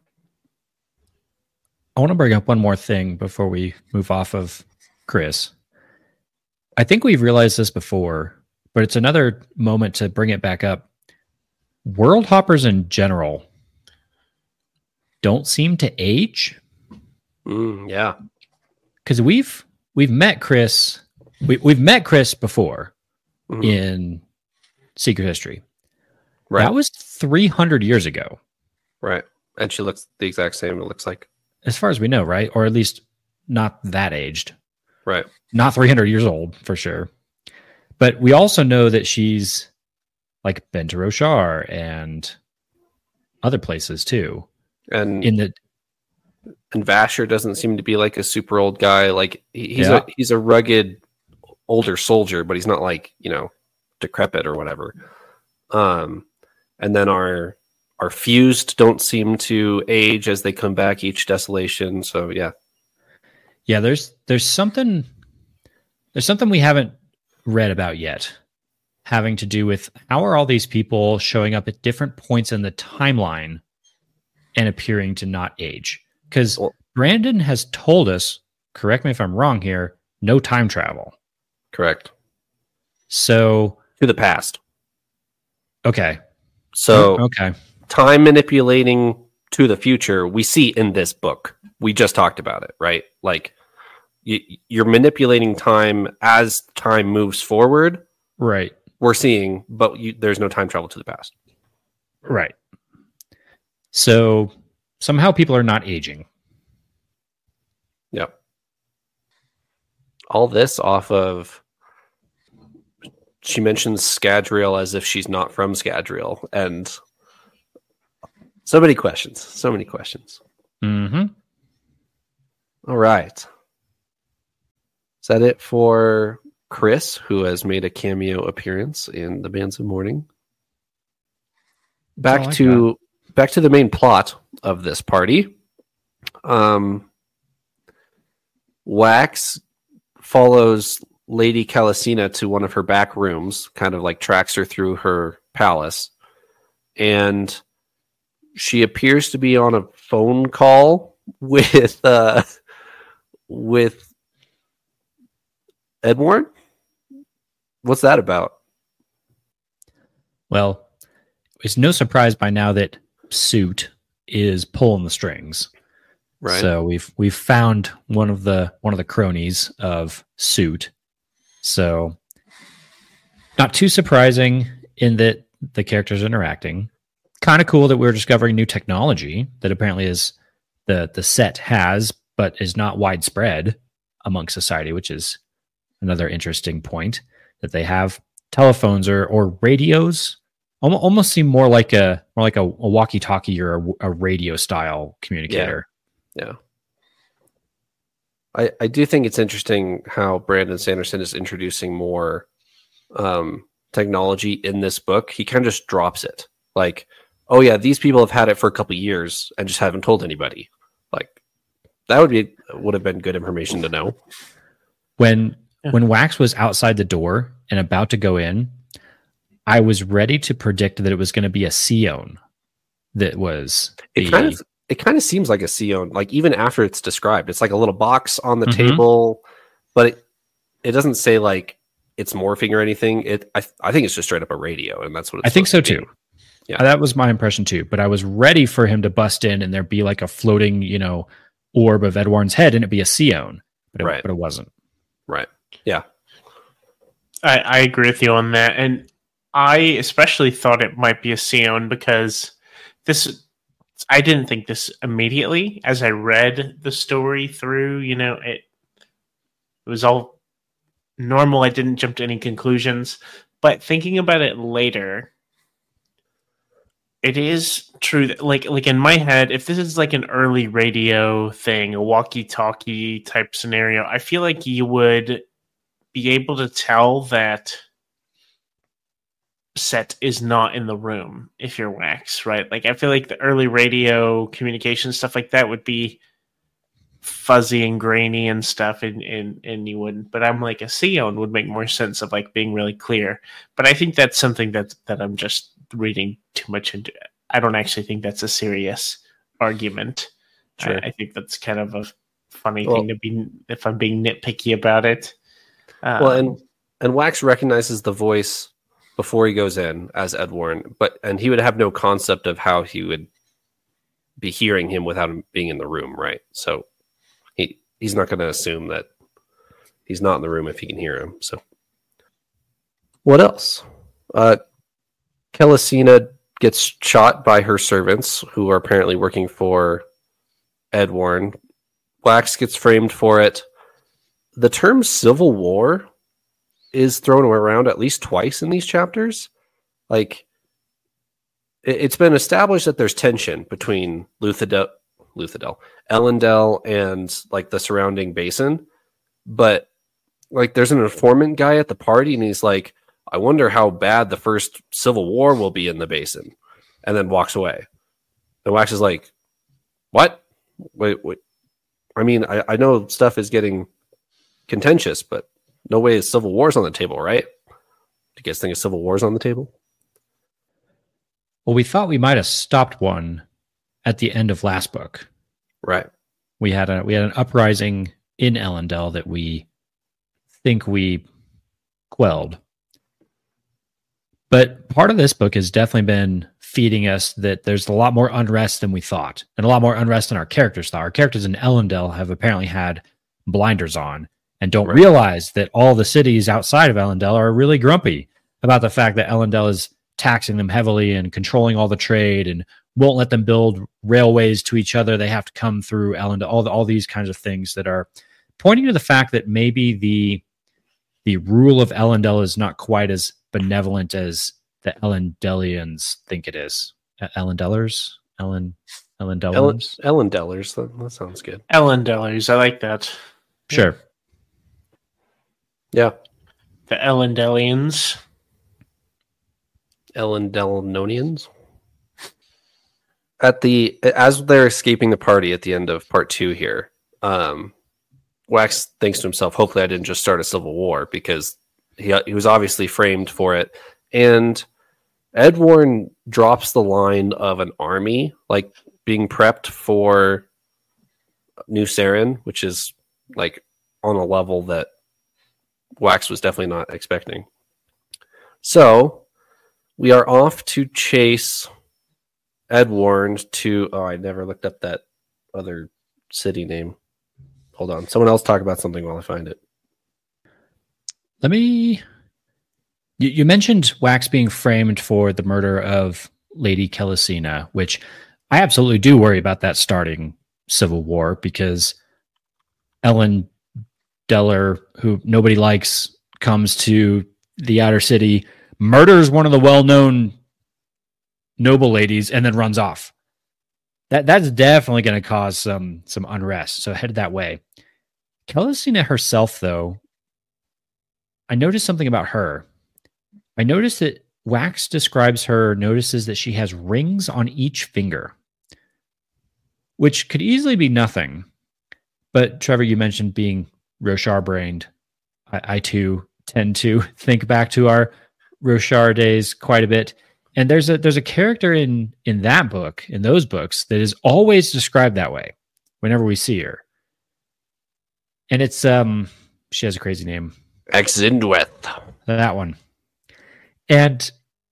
I want to bring up one more thing before we move off of Chris. I think we've realized this before, but it's another moment to bring it back up. World hoppers in general don't seem to age. Mm, yeah, because we've we've met Chris, we, we've met Chris before mm-hmm. in Secret History. Right, that was three hundred years ago. Right, and she looks the exact same. It looks like, as far as we know, right, or at least not that aged. Right, not three hundred years old for sure. But we also know that she's like been to Roshar and other places too. And in the and Vasher doesn't seem to be like a super old guy. Like he's yeah. a he's a rugged older soldier, but he's not like, you know, decrepit or whatever. Um, and then our our fused don't seem to age as they come back each desolation. So yeah, yeah. There's there's something there's something we haven't read about yet, having to do with how are all these people showing up at different points in the timeline and appearing to not age. Because well, Brandon has told us, correct me if I'm wrong here, no time travel. Correct. So to the past. Okay. So okay. Time manipulating to the future, we see in this book. We just talked about it, right? Like you, you're manipulating time as time moves forward. Right. We're seeing, but you, there's no time travel to the past. Right. So somehow people are not aging. Yep. All this off of, she mentions Scadrial as if she's not from Scadrial, and so many questions. So many questions. Mm-hmm. All right. Is that it for Chris, who has made a cameo appearance in the Bands of Mourning? Back to got. back to the main plot of this party. Um, Wax follows Lady Calicina to one of her back rooms, kind of like tracks her through her palace, and she appears to be on a phone call with uh, with Edwarn. what's that about? Well, it's no surprise by now that Suit is pulling the strings. Right. So we've we've found one of the one of the cronies of Suit. So not too surprising in that the characters are interacting. Kind of cool that we're discovering new technology that apparently is the the set has, but is not widespread among society, which is another interesting point, that they have telephones or or radios. Almo- Almost seem more like a more like a, a walkie-talkie or a, a radio style communicator. Yeah. I I do think it's interesting how Brandon Sanderson is introducing more um, technology in this book. He kind of just drops it, like, oh yeah, these people have had it for a couple of years and just haven't told anybody. Like, that would be would have been good information to know. When Yeah. when Wax was outside the door and about to go in, I was ready to predict that it was going to be a Sion that was It the, kind of it kind of seems like a Sion, like even after it's described. It's like a little box on the Mhm. table, but it it doesn't say like it's morphing or anything. It I I think it's just straight up a radio, and that's what it's I think so supposed to too. be. Yeah. That was my impression too. But I was ready for him to bust in and there be like a floating, you know, orb of Edwarn's head and it'd be a Sion, but it, Right. but it wasn't. Right. Yeah. I, I agree with you on that, and I especially thought it might be a Sion because this. I didn't think this immediately as I read the story through. You know, it it was all normal. I didn't jump to any conclusions, but thinking about it later, it is true that, like, like in my head, if this is like an early radio thing, a walkie-talkie type scenario, I feel like you would be able to tell that Set is not in the room if you're Wax, right? Like, I feel like the early radio communication stuff like that would be fuzzy and grainy and stuff, and and, and you wouldn't. But I'm like, a Sion would make more sense of like being really clear. But I think that's something that that I'm just reading too much into. I don't actually think that's a serious argument. Sure. I, I think that's kind of a funny Well- thing to be if I'm being nitpicky about it. Um, Well, and and Wax recognizes the voice before he goes in as Edwarn, but and he would have no concept of how he would be hearing him without him being in the room, right? So he he's not going to assume that he's not in the room if he can hear him. So what else? Uh, Kelisina gets shot by her servants, who are apparently working for Edwarn. Wax gets framed for it. The term Civil War is thrown around at least twice in these chapters. Like, it, it's been established that there's tension between Luthadel, Luthadel, Elendel, and like the surrounding basin. But like, there's an informant guy at the party, and he's like, "I wonder how bad the first Civil War will be in the basin," and then walks away. And Wax is like, "What? Wait, wait. I mean, I, I know stuff is getting contentious, but no way is Civil War's on the table, right? Do you guys think a Civil War's on the table?" Well, we thought we might have stopped one at the end of last book. Right. We had a we had an uprising in Elendel that we think we quelled. But part of this book has definitely been feeding us that there's a lot more unrest than we thought, and a lot more unrest than our characters thought. Our characters in Elendel have apparently had blinders on and don't Right. realize that all the cities outside of Elendel are really grumpy about the fact that Elendel is taxing them heavily and controlling all the trade and won't let them build railways to each other. They have to come through Elendel, all, the, all these kinds of things that are pointing to the fact that maybe the the rule of Elendel is not quite as benevolent as the Elendelians think it is. Uh, Elendellers? Ellen, Ellen, Elendelians? Elendellers. That, that sounds good. Elendellers, I like that. Sure. Yeah. The Elendelians. Elendelnonians. At the as they're escaping the party at the end of part two here, um, Wax thinks to himself, "Hopefully, I didn't just start a civil war," because he he was obviously framed for it. And Edwarn drops the line of an army like being prepped for New Saren, which is like on a level that Wax was definitely not expecting. So we are off to chase Ed Warren to. Oh, I never looked up that other city name. Hold on. Someone else talk about something while I find it. Let me. You, you mentioned Wax being framed for the murder of Lady Kelisina, which I absolutely do worry about that starting civil war because Ellen Deller, who nobody likes, comes to the outer city, murders one of the well-known noble ladies, and then runs off. That that's definitely going to cause some some unrest. So head that way. Kelisina herself, though, I noticed something about her. I noticed that Wax describes her, notices that she has rings on each finger, which could easily be nothing. But Trevor, you mentioned being Roshar brained. I, I too tend to think back to our Roshar days quite a bit. And there's a there's a character in in that book, in those books, that is always described that way whenever we see her. And it's um she has a crazy name. Exindweth. That one. And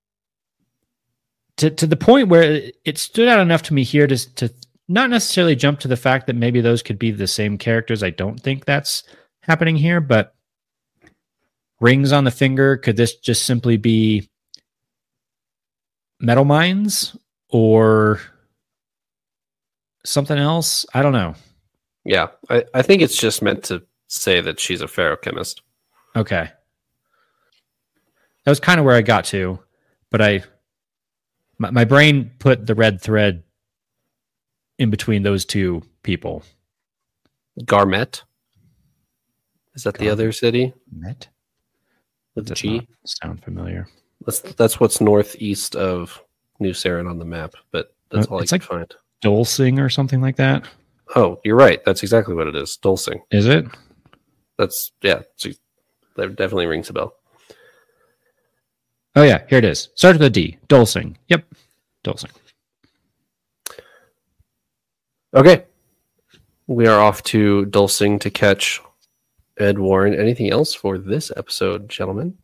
to to the point where it stood out enough to me here to to not necessarily jump to the fact that maybe those could be the same characters. I don't think that's happening here, but rings on the finger, could this just simply be metal mines or something else? I don't know. Yeah, I, I think it's just meant to say that she's a ferrochemist. Okay. That was kind of where I got to, but I my, my brain put the red thread in between those two people. Garmet. Is that the Garmet. other city? Met? With Does G? not sound familiar. That's that's what's northeast of New Saren on the map, but that's Uh, all I it's can like- find. Dolsing or something like that. Oh, you're right. That's exactly what it is. Dolsing. Is it? That's yeah. It's, that definitely rings a bell. Oh yeah, here it is. Starts with a D. Dolsing. Yep. Dolsing. Okay, we are off to Dulcing to catch Ed Warren. Anything else for this episode, gentlemen?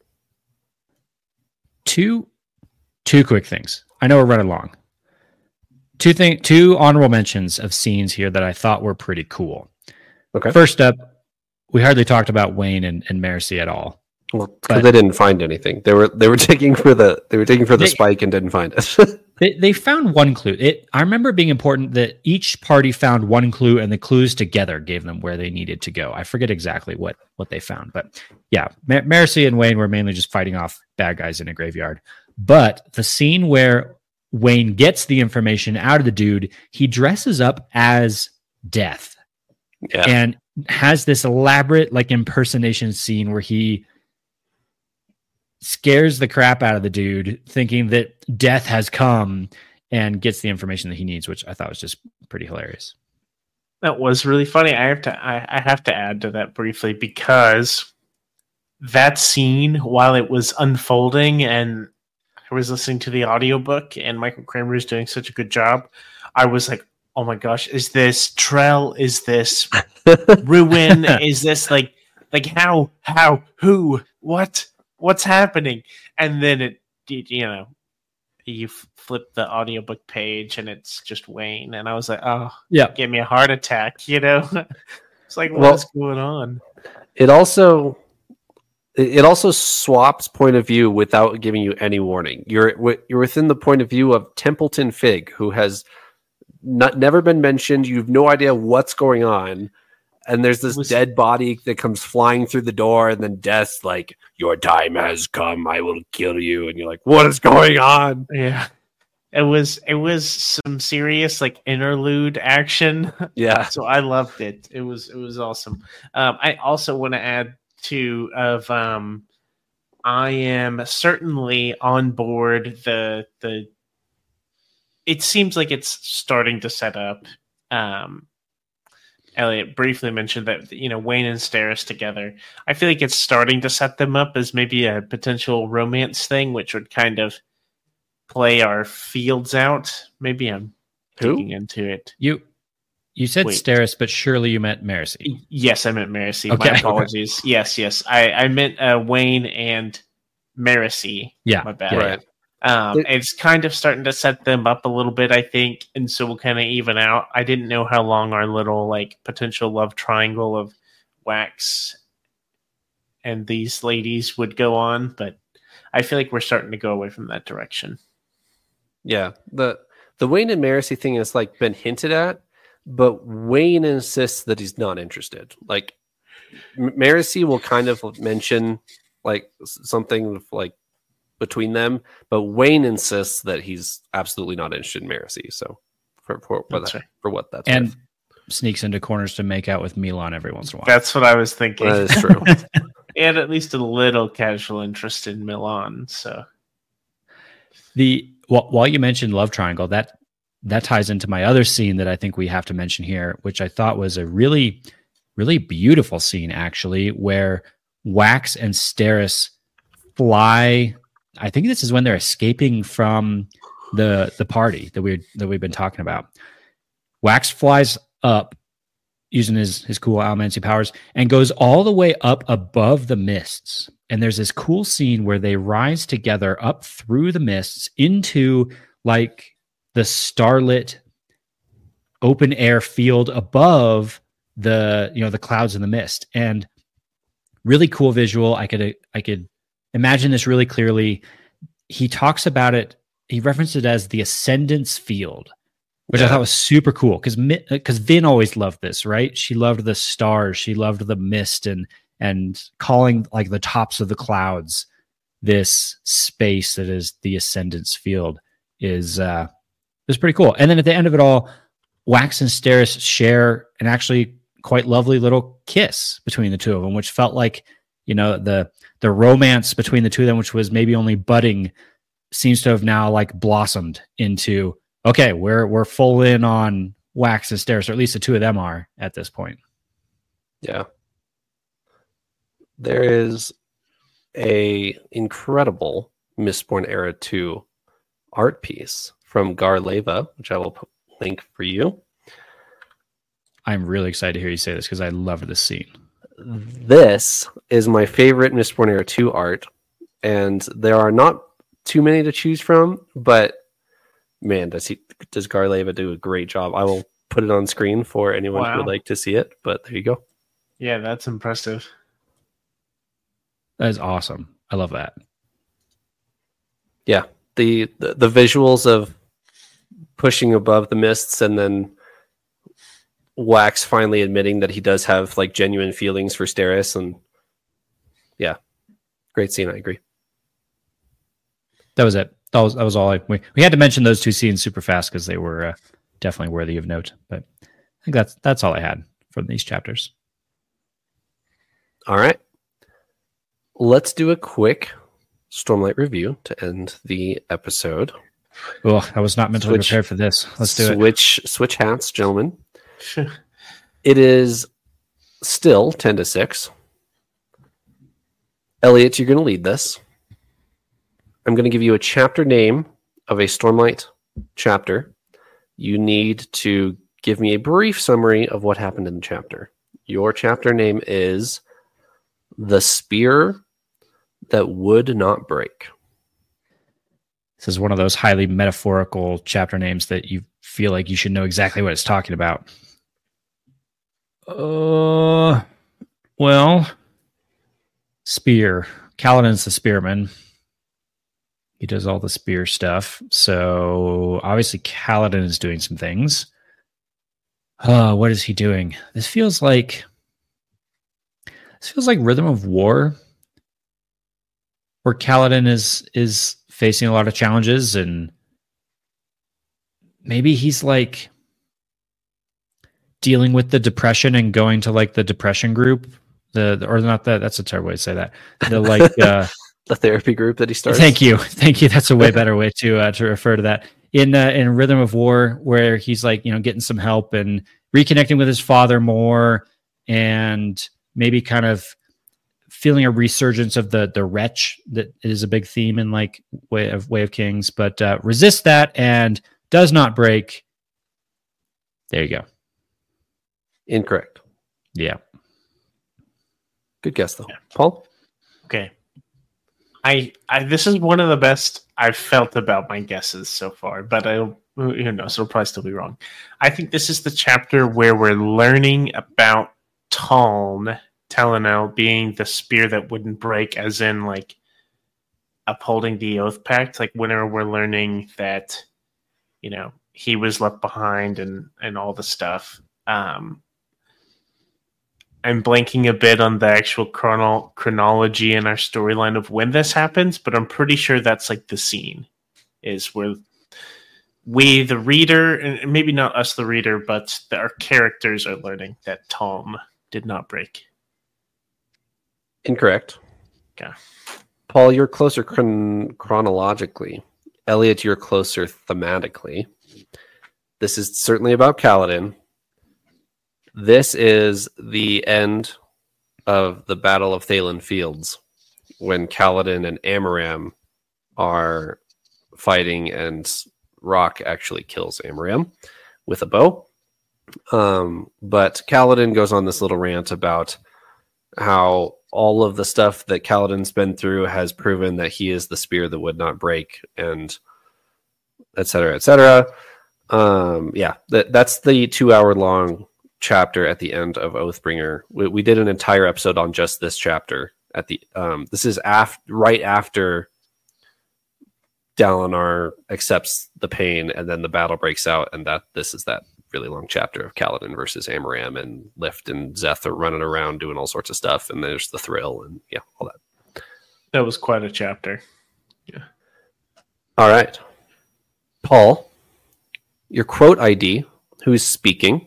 Two two quick things. I know we're running long. Two thing two honorable mentions of scenes here that I thought were pretty cool. Okay. First up, we hardly talked about Wayne and, and Mercy at all. Well, because But- they didn't find anything. They were they were taking for the they were taking for the They- spike and didn't find it. They, they found one clue. It I remember it being important that each party found one clue and the clues together gave them where they needed to go. I forget exactly what what they found, but yeah, Mer- Mercy and Wayne were mainly just fighting off bad guys in a graveyard. But the scene where Wayne gets the information out of the dude, he dresses up as Death yeah, and has this elaborate like impersonation scene where he scares the crap out of the dude thinking that Death has come and gets the information that he needs, which I thought was just pretty hilarious. That was really funny. I have to I, I have to add to that briefly because that scene, while it was unfolding and I was listening to the audiobook and Michael Kramer is doing such a good job, I was like, oh my gosh, is this Trell? Is this Ruin? Is this like like how how who what what's happening? And then it you know you f- flip the audiobook page and it's just Wayne, and I was like, oh Yeah. give me a heart attack, you know. It's like, Well- what's going on? it also it also swaps point of view without giving you any warning. You're wi- you're within the point of view of Templeton Fig, who has not never been mentioned. You have no idea what's going on, and there's this Was- dead body that comes flying through the door, and then Death's like, "Your time has come. I will kill you." And you're like, "What is going on?" Yeah, it was it was some serious like interlude action. Yeah, So I loved it. It was it was awesome. Um, I also want to add to of um, I am certainly on board the the. It seems like it's starting to set up. Um, Elliot briefly mentioned that you know Wayne and Steris together. I feel like it's starting to set them up as maybe a potential romance thing, which would kind of play our fields out. Maybe I'm Who? digging into it. You you said Wait. Steris, but surely you meant Mercy. Yes, I meant Mercy. Okay. My apologies. Yes, yes. I, I meant uh, Wayne and Maracy. Yeah, My bad. yeah, Right. Um, It- it's kind of starting to set them up a little bit, I think, and so we'll kind of even out. I didn't know how long our little like potential love triangle of Wax and these ladies would go on, but I feel like we're starting to go away from that direction. Yeah. The the Wayne and Maracy thing has like been hinted at, but Wayne insists that he's not interested. Like M- Maracy will kind of mention like s- something like between them, but Wayne insists that he's absolutely not interested in Maracy. So for for, for, That's that, right. for what that's and worth. sneaks into corners to make out with Milan every once in a while. That's what I was thinking. That is true. And at least a little casual interest in Milan. So The wh- while you mentioned love triangle, that that ties into my other scene that I think we have to mention here, which I thought was a really, really beautiful scene, actually, where Wax and Steris fly. I think this is when they're escaping from the the party that we that we've been talking about. Wax flies up using his his cool almancy powers and goes all the way up above the mists. And there's this cool scene where they rise together up through the mists into like the starlit open air field above the, you know, the clouds and the mist. And really cool visual. I could I could imagine this really clearly. He talks about it, he referenced it as the Ascendance Field, which I Yeah. thought was super cool because because Vin always loved this, right? She loved the stars, she loved the mist, and and calling like the tops of the clouds this space that is the Ascendance Field is uh is pretty cool. And then at the end of it all, Wax and Steris share an actually quite lovely little kiss between the two of them, which felt like, you know, the the romance between the two of them, which was maybe only budding, seems to have now like blossomed into, okay, we're we're full in on Wax and Steris, or at least the two of them are at this point. Yeah. There is a incredible Mistborn Era two art piece from Gar Leva, which I will p- link for you. I'm really excited to hear you say this because I love this scene. This is my favorite Mistborn Era two art, and there are not too many to choose from, but man, does he does Gar Leva do a great job. I will put it on screen for anyone who Wow. would like to see it, but there you go. yeah, that's impressive. That is awesome. I love that. Yeah, the, the the visuals of pushing above the mists and then Wax finally admitting that he does have like genuine feelings for Steris, and yeah, great scene. I agree. That was it. That was that was all. I we, we had to mention those two scenes super fast because they were uh, definitely worthy of note. But I think that's that's all I had from these chapters. All right, let's do a quick Stormlight review to end the episode. Oh, I was not mentally Switch- prepared for this. Let's do it. switch switch hats, gentlemen. It is still ten to six. Elliot, you're going to lead this. I'm going to give you a chapter name of a Stormlight chapter. You need to give me a brief summary of what happened in the chapter. Your chapter name is The Spear That Would Not Break. This is one of those highly metaphorical chapter names that you feel like you should know exactly what it's talking about. Uh, well, Spear. Kaladin's the spearman. He does all the spear stuff. So obviously Kaladin is doing some things. Uh, what is he doing? This feels like this feels like Rhythm of War, where Kaladin is is facing a lot of challenges, and maybe he's like dealing with the depression and going to like the depression group, the, the or not that that's a terrible way to say that. The like uh The therapy group that he starts. Thank you, thank you. That's a way better way to uh, to refer to that. In uh, in Rhythm of War, where he's like, you know, getting some help and reconnecting with his father more, and maybe kind of feeling a resurgence of the the wretch that is a big theme in like Way of Way of Kings. But uh, resist that and does not break. There you go. Incorrect. Yeah. Good guess, though. Yeah. Paul? Okay. I, I this is one of the best I've felt about my guesses so far, but I who knows, it'll probably still be wrong. I think this is the chapter where we're learning about Taln, Talonel being the spear that wouldn't break, as in like upholding the Oath Pact. Like whenever we're learning that, you know, he was left behind and and all the stuff. Um, I'm blanking a bit on the actual chrono- chronology in our storyline of when this happens, but I'm pretty sure that's like the scene is where we, the reader, and maybe not us, the reader, but the, our characters are learning that Tom did not break. Incorrect. Okay. Paul, you're closer chron- chronologically. Elliot, you're closer thematically. This is certainly about Kaladin. This is the end of the Battle of Thalen Fields, when Kaladin and Amaram are fighting, and Rock actually kills Amaram with a bow. Um, but Kaladin goes on this little rant about how all of the stuff that Kaladin's been through has proven that he is the spear that would not break, and et cetera, et cetera. Um, yeah, that, that's the two-hour-long chapter at the end of Oathbringer. We, we did an entire episode on just this chapter. At the um, this is af- right after Dalinar accepts the pain, and then the battle breaks out, and that this is that really long chapter of Kaladin versus Amaram, and Lift and Zeth are running around doing all sorts of stuff, and there's the thrill, and yeah, all that. That was quite a chapter. Yeah. All right, Paul, your quote I D. Who's speaking?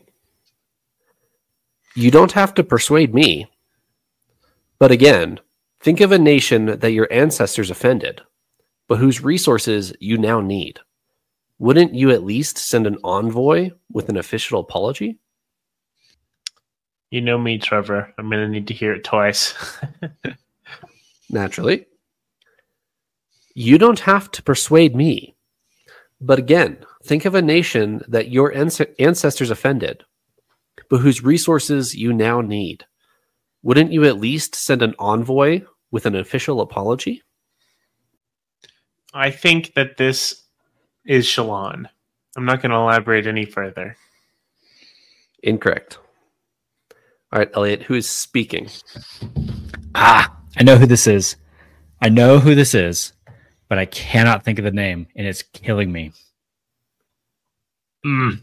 You don't have to persuade me. But again, think of a nation that your ancestors offended, but whose resources you now need. Wouldn't you at least send an envoy with an official apology? You know me, Trevor. I'm going to need to hear it twice. Naturally. You don't have to persuade me. But again, think of a nation that your ancestors offended, but whose resources you now need. Wouldn't you at least send an envoy with an official apology? I think that this is Shallan. I'm not going to elaborate any further. Incorrect. All right, Elliot, who is speaking? Ah, I know who this is. I know who this is, but I cannot think of the name, and it's killing me. Mm.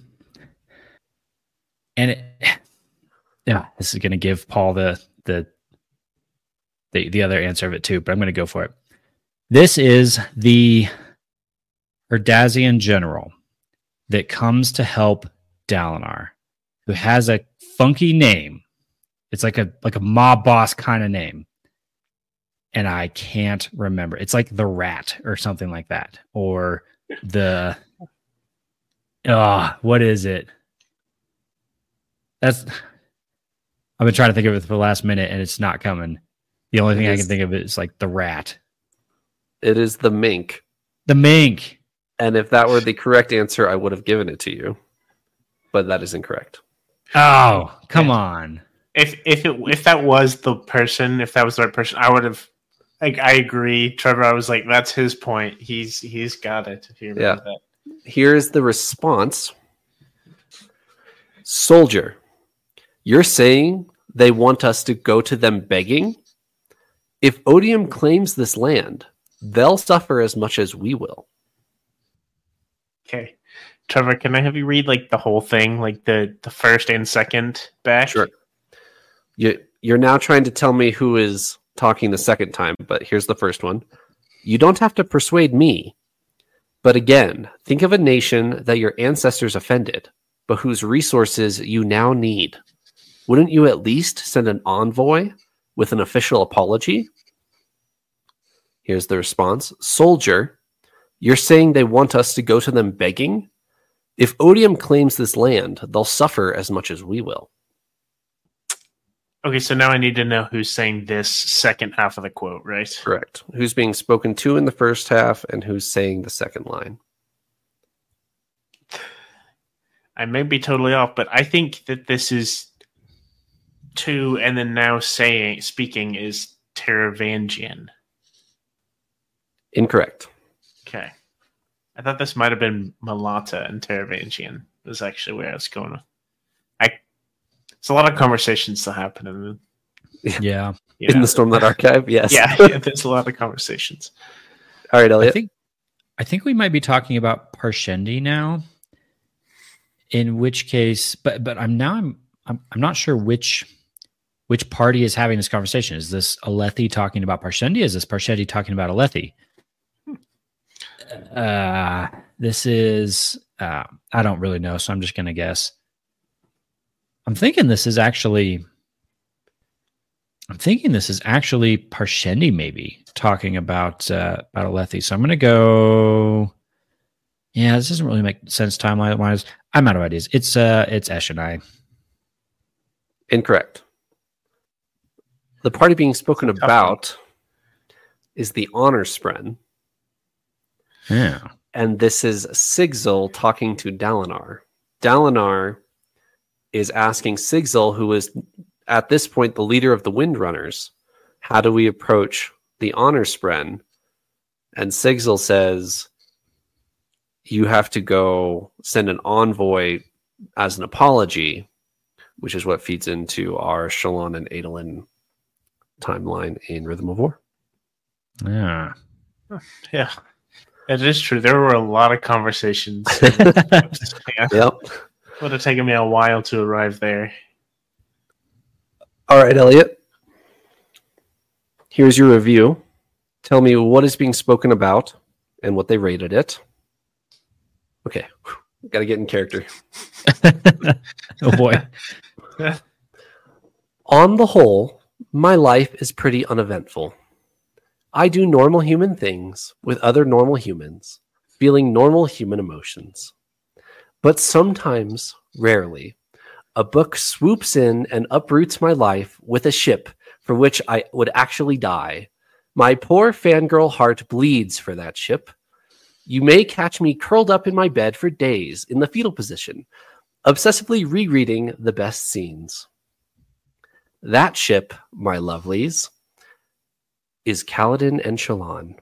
And it, yeah, this is going to give Paul the, the the the other answer of it too, but I'm going to go for it. This is the Erdazian general that comes to help Dalinar, who has a funky name. It's like a like a mob boss kind of name, and I can't remember. It's like the Rat or something like that, or the ah, uh, what is it? That's I've been trying to think of it for the last minute, and it's not coming. The only thing I can think of is like the Rat. It is the Mink. The Mink. And if that were the correct answer, I would have given it to you. But that is incorrect. Oh, come yeah. on. If if it if that was the person, if that was the right person, I would have like I agree. Trevor, I was like, that's his point. He's he's got it. If you remember yeah. that. Here's the response. Soldier, you're saying they want us to go to them begging? If Odium claims this land, they'll suffer as much as we will. Okay. Trevor, can I have you read like the whole thing, like the, the first and second back? Sure. You, you're now trying to tell me who is talking the second time, but here's the first one. You don't have to persuade me. But again, think of a nation that your ancestors offended, but whose resources you now need. Wouldn't you at least send an envoy with an official apology? Here's the response. Soldier, you're saying they want us to go to them begging? If Odium claims this land, they'll suffer as much as we will. Okay, so now I need to know who's saying this second half of the quote, right? Correct. Who's being spoken to in the first half and who's saying the second line. I may be totally off, but I think that this is to and then now saying speaking is Taravangian. Incorrect. Okay. I thought this might have been Malata and Teravangian. Was actually where I was going. I. It's a lot of conversations still happening. Yeah. You In know? the Stormlight Archive, yes. Yeah, yeah, there's a lot of conversations. All right, Elliot. I think I think we might be talking about Parshendi now. In which case, but but I'm now I'm I'm, I'm not sure which which party is having this conversation. Is this Alethi talking about Parshendi? Is this Parshendi talking about Alethi? Uh, this is uh, I don't really know, so I'm just gonna guess. I'm thinking this is actually. I'm thinking this is actually Parshendi, maybe talking about uh, about Alethi. So I'm gonna go. Yeah, this doesn't really make sense timeline wise. I'm out of ideas. It's uh, it's Eshonai. Incorrect. The party being spoken about is the Honor Spren. Yeah. And this is Sigzil talking to Dalinar. Dalinar is asking Sigzil, who is at this point the leader of the Windrunners, how do we approach the Honor Spren? And Sigzil says, you have to go send an envoy as an apology, which is what feeds into our Shallan and Adolin timeline in Rhythm of War. Yeah. Yeah, it is true. There were a lot of conversations. Yeah. Yep. Would have taken me a while to arrive there. All right, Elliot. Here's your review. Tell me what is being spoken about and what they rated it. Okay. Got to get in character. Oh, boy. On the whole, my life is pretty uneventful. I do normal human things with other normal humans, feeling normal human emotions. But sometimes, rarely, a book swoops in and uproots my life with a ship for which I would actually die. My poor fangirl heart bleeds for that ship. You may catch me curled up in my bed for days in the fetal position, obsessively rereading the best scenes. That ship, my lovelies, is Kaladin and Shallan.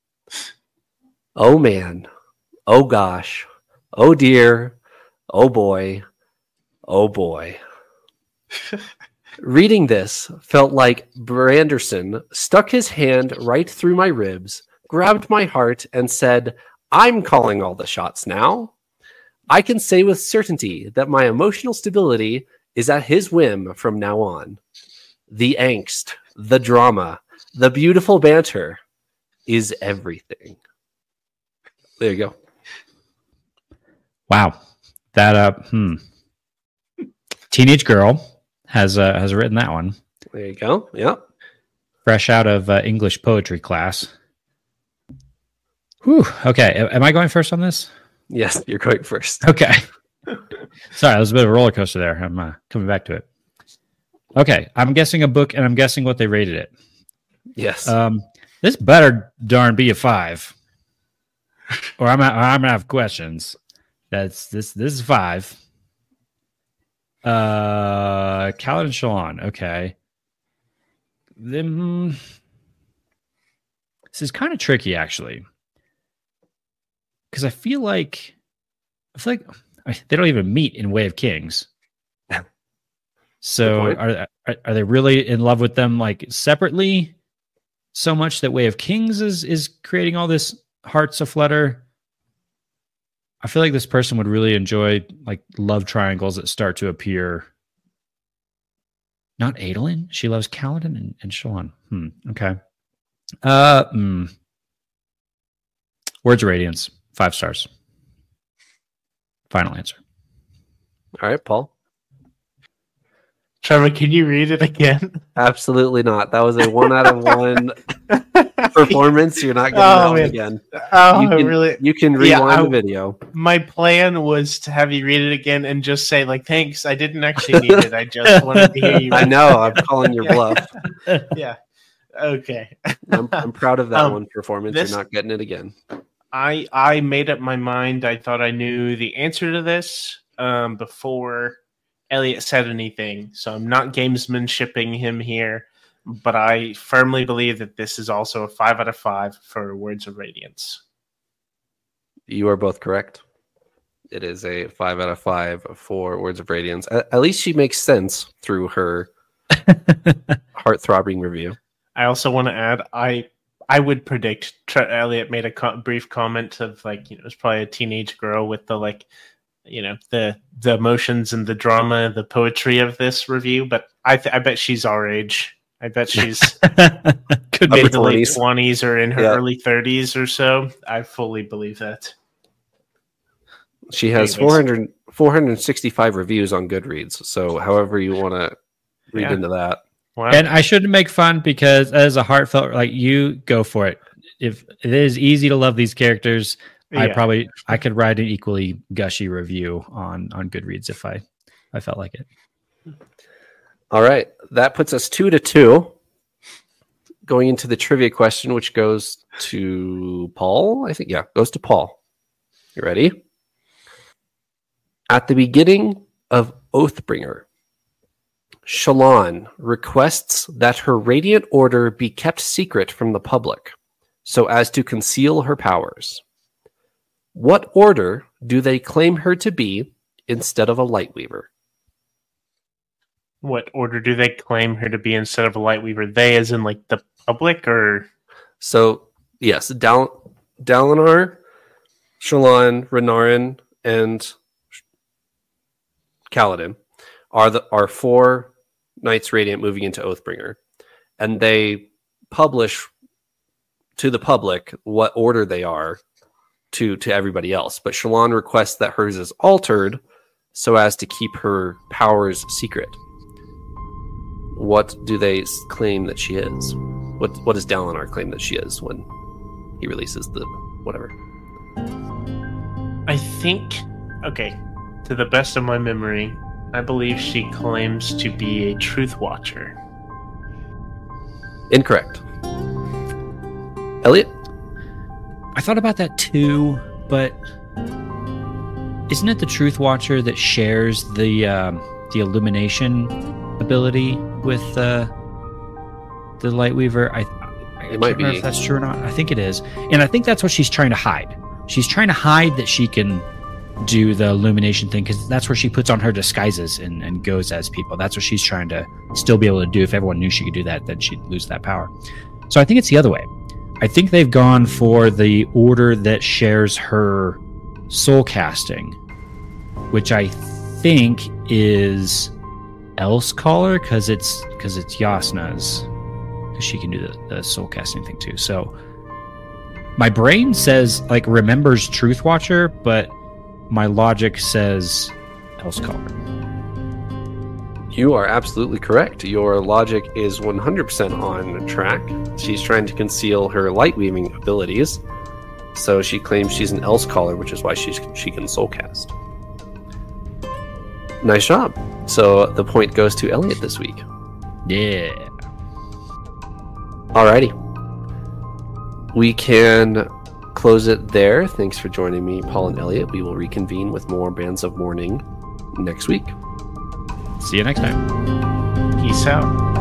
Oh man, oh gosh, oh dear, oh boy, oh boy. Reading this felt like Branderson stuck his hand right through my ribs, grabbed my heart, and said, I'm calling all the shots now. I can say with certainty that my emotional stability is at his whim from now on. The angst, the drama, the beautiful banter is everything. There you go. Wow. That uh hmm. Teenage girl has uh, has written that one. There you go. Yep. Fresh out of uh, English poetry class. Whew. Okay. A- am I going first on this? Yes, you're going first. Okay. Sorry, that was a bit of a roller coaster there. I'm uh, coming back to it. Okay. I'm guessing a book and I'm guessing what they rated it. Yes. Um, this better darn be a five, or I'm I'm gonna have questions. That's this. This is five. Uh, Kaladin Shallan. Okay. Then this is kind of tricky, actually, because I feel like I feel like I mean, they don't even meet in Way of Kings. So are, are are they really in love with them like separately? So much that Way of Kings is is creating all this hearts aflutter. I feel like this person would really enjoy like love triangles that start to appear. Not Adolin. She loves Kaladin and, and Shallan. Hmm. Okay. Uh. Hmm. Words of Radiance. Five stars. Final answer. All right, Paul. Trevor, can you read it again? Absolutely not. That was a one out of one performance. You're not getting Oh, that one man. again. Oh, You can, really? you can Yeah, rewind I- the video. My plan was to have you read it again and just say, like, thanks. I didn't actually need it. I just wanted to hear you. I know. I'm calling your bluff. Yeah. Okay. I'm, I'm proud of that Um, one performance. this- You're not getting it again. I I made up my mind. I thought I knew the answer to this um, before Elliot said anything. So I'm not gamesman shipping him here. but I firmly believe that this is also a five out of five for Words of Radiance. You are both correct. It is a five out of five for Words of Radiance. At, at least she makes sense through her heart-throbbing review. I also want to add, I I would predict Tre- Elliot made a co- brief comment of like, you know, it's probably a teenage girl with the like, you know, the the emotions and the drama, the poetry of this review. But I th- I bet she's our age. I bet she's Could mid be. to late twenties or in her Yeah. early thirties or so. I fully believe that. She has Anyways. four hundred, four hundred sixty-five reviews on Goodreads. So however you want to read Yeah. into that. Wow. And I shouldn't make fun because as a heartfelt, like you go for it. If it is easy to love these characters, I Yeah. probably I could write an equally gushy review on on Goodreads if I I felt like it. All right. That puts us two to two. Going into the trivia question, which goes to Paul. I think, yeah, goes to Paul. You ready? At the beginning of Oathbringer, Shallan requests that her Radiant Order be kept secret from the public so as to conceal her powers. What order do they claim her to be instead of a Lightweaver? What order do they claim her to be instead of a Lightweaver? They, as in like the public, or So, yes, Dal- Dalinar, Shallan, Renarin, and Kaladin are the are four Knights Radiant moving into Oathbringer, and they publish to the public what order they are to to everybody else. But Shallan requests that hers is altered so as to keep her powers secret. What do they s- claim that she is? What what does Dalinar claim that she is when he releases the whatever? I think, okay, to the best of my memory, I believe she claims to be a Truth Watcher. Incorrect. Elliot? I thought about that too, but isn't it the Truth Watcher that shares the um, the illumination ability with uh, the Lightweaver? I, I It can't might remember be. if that's true or not. I think it is, and I think that's what she's trying to hide. She's trying to hide that she can do the illumination thing because that's where she puts on her disguises and, and goes as people. That's what she's trying to still be able to do. If everyone knew she could do that, then she'd lose that power. So I think it's the other way. I think they've gone for the order that shares her soul casting, which I think is Elsecaller because it's because it's Yasna's, because she can do the, the soul casting thing too. So my brain says like remembers Truth Watcher, but my logic says Elsecaller. You are absolutely correct. Your logic is one hundred percent on track. She's trying to conceal her light weaving abilities, so she claims she's an Elsecaller, which is why she's, she can soulcast. Nice job. So the point goes to Elliot this week. Yeah. Alrighty. We can close it there. Thanks for joining me, Paul and Elliot. We will reconvene with more Bands of Mourning next week. See you next time. Peace out.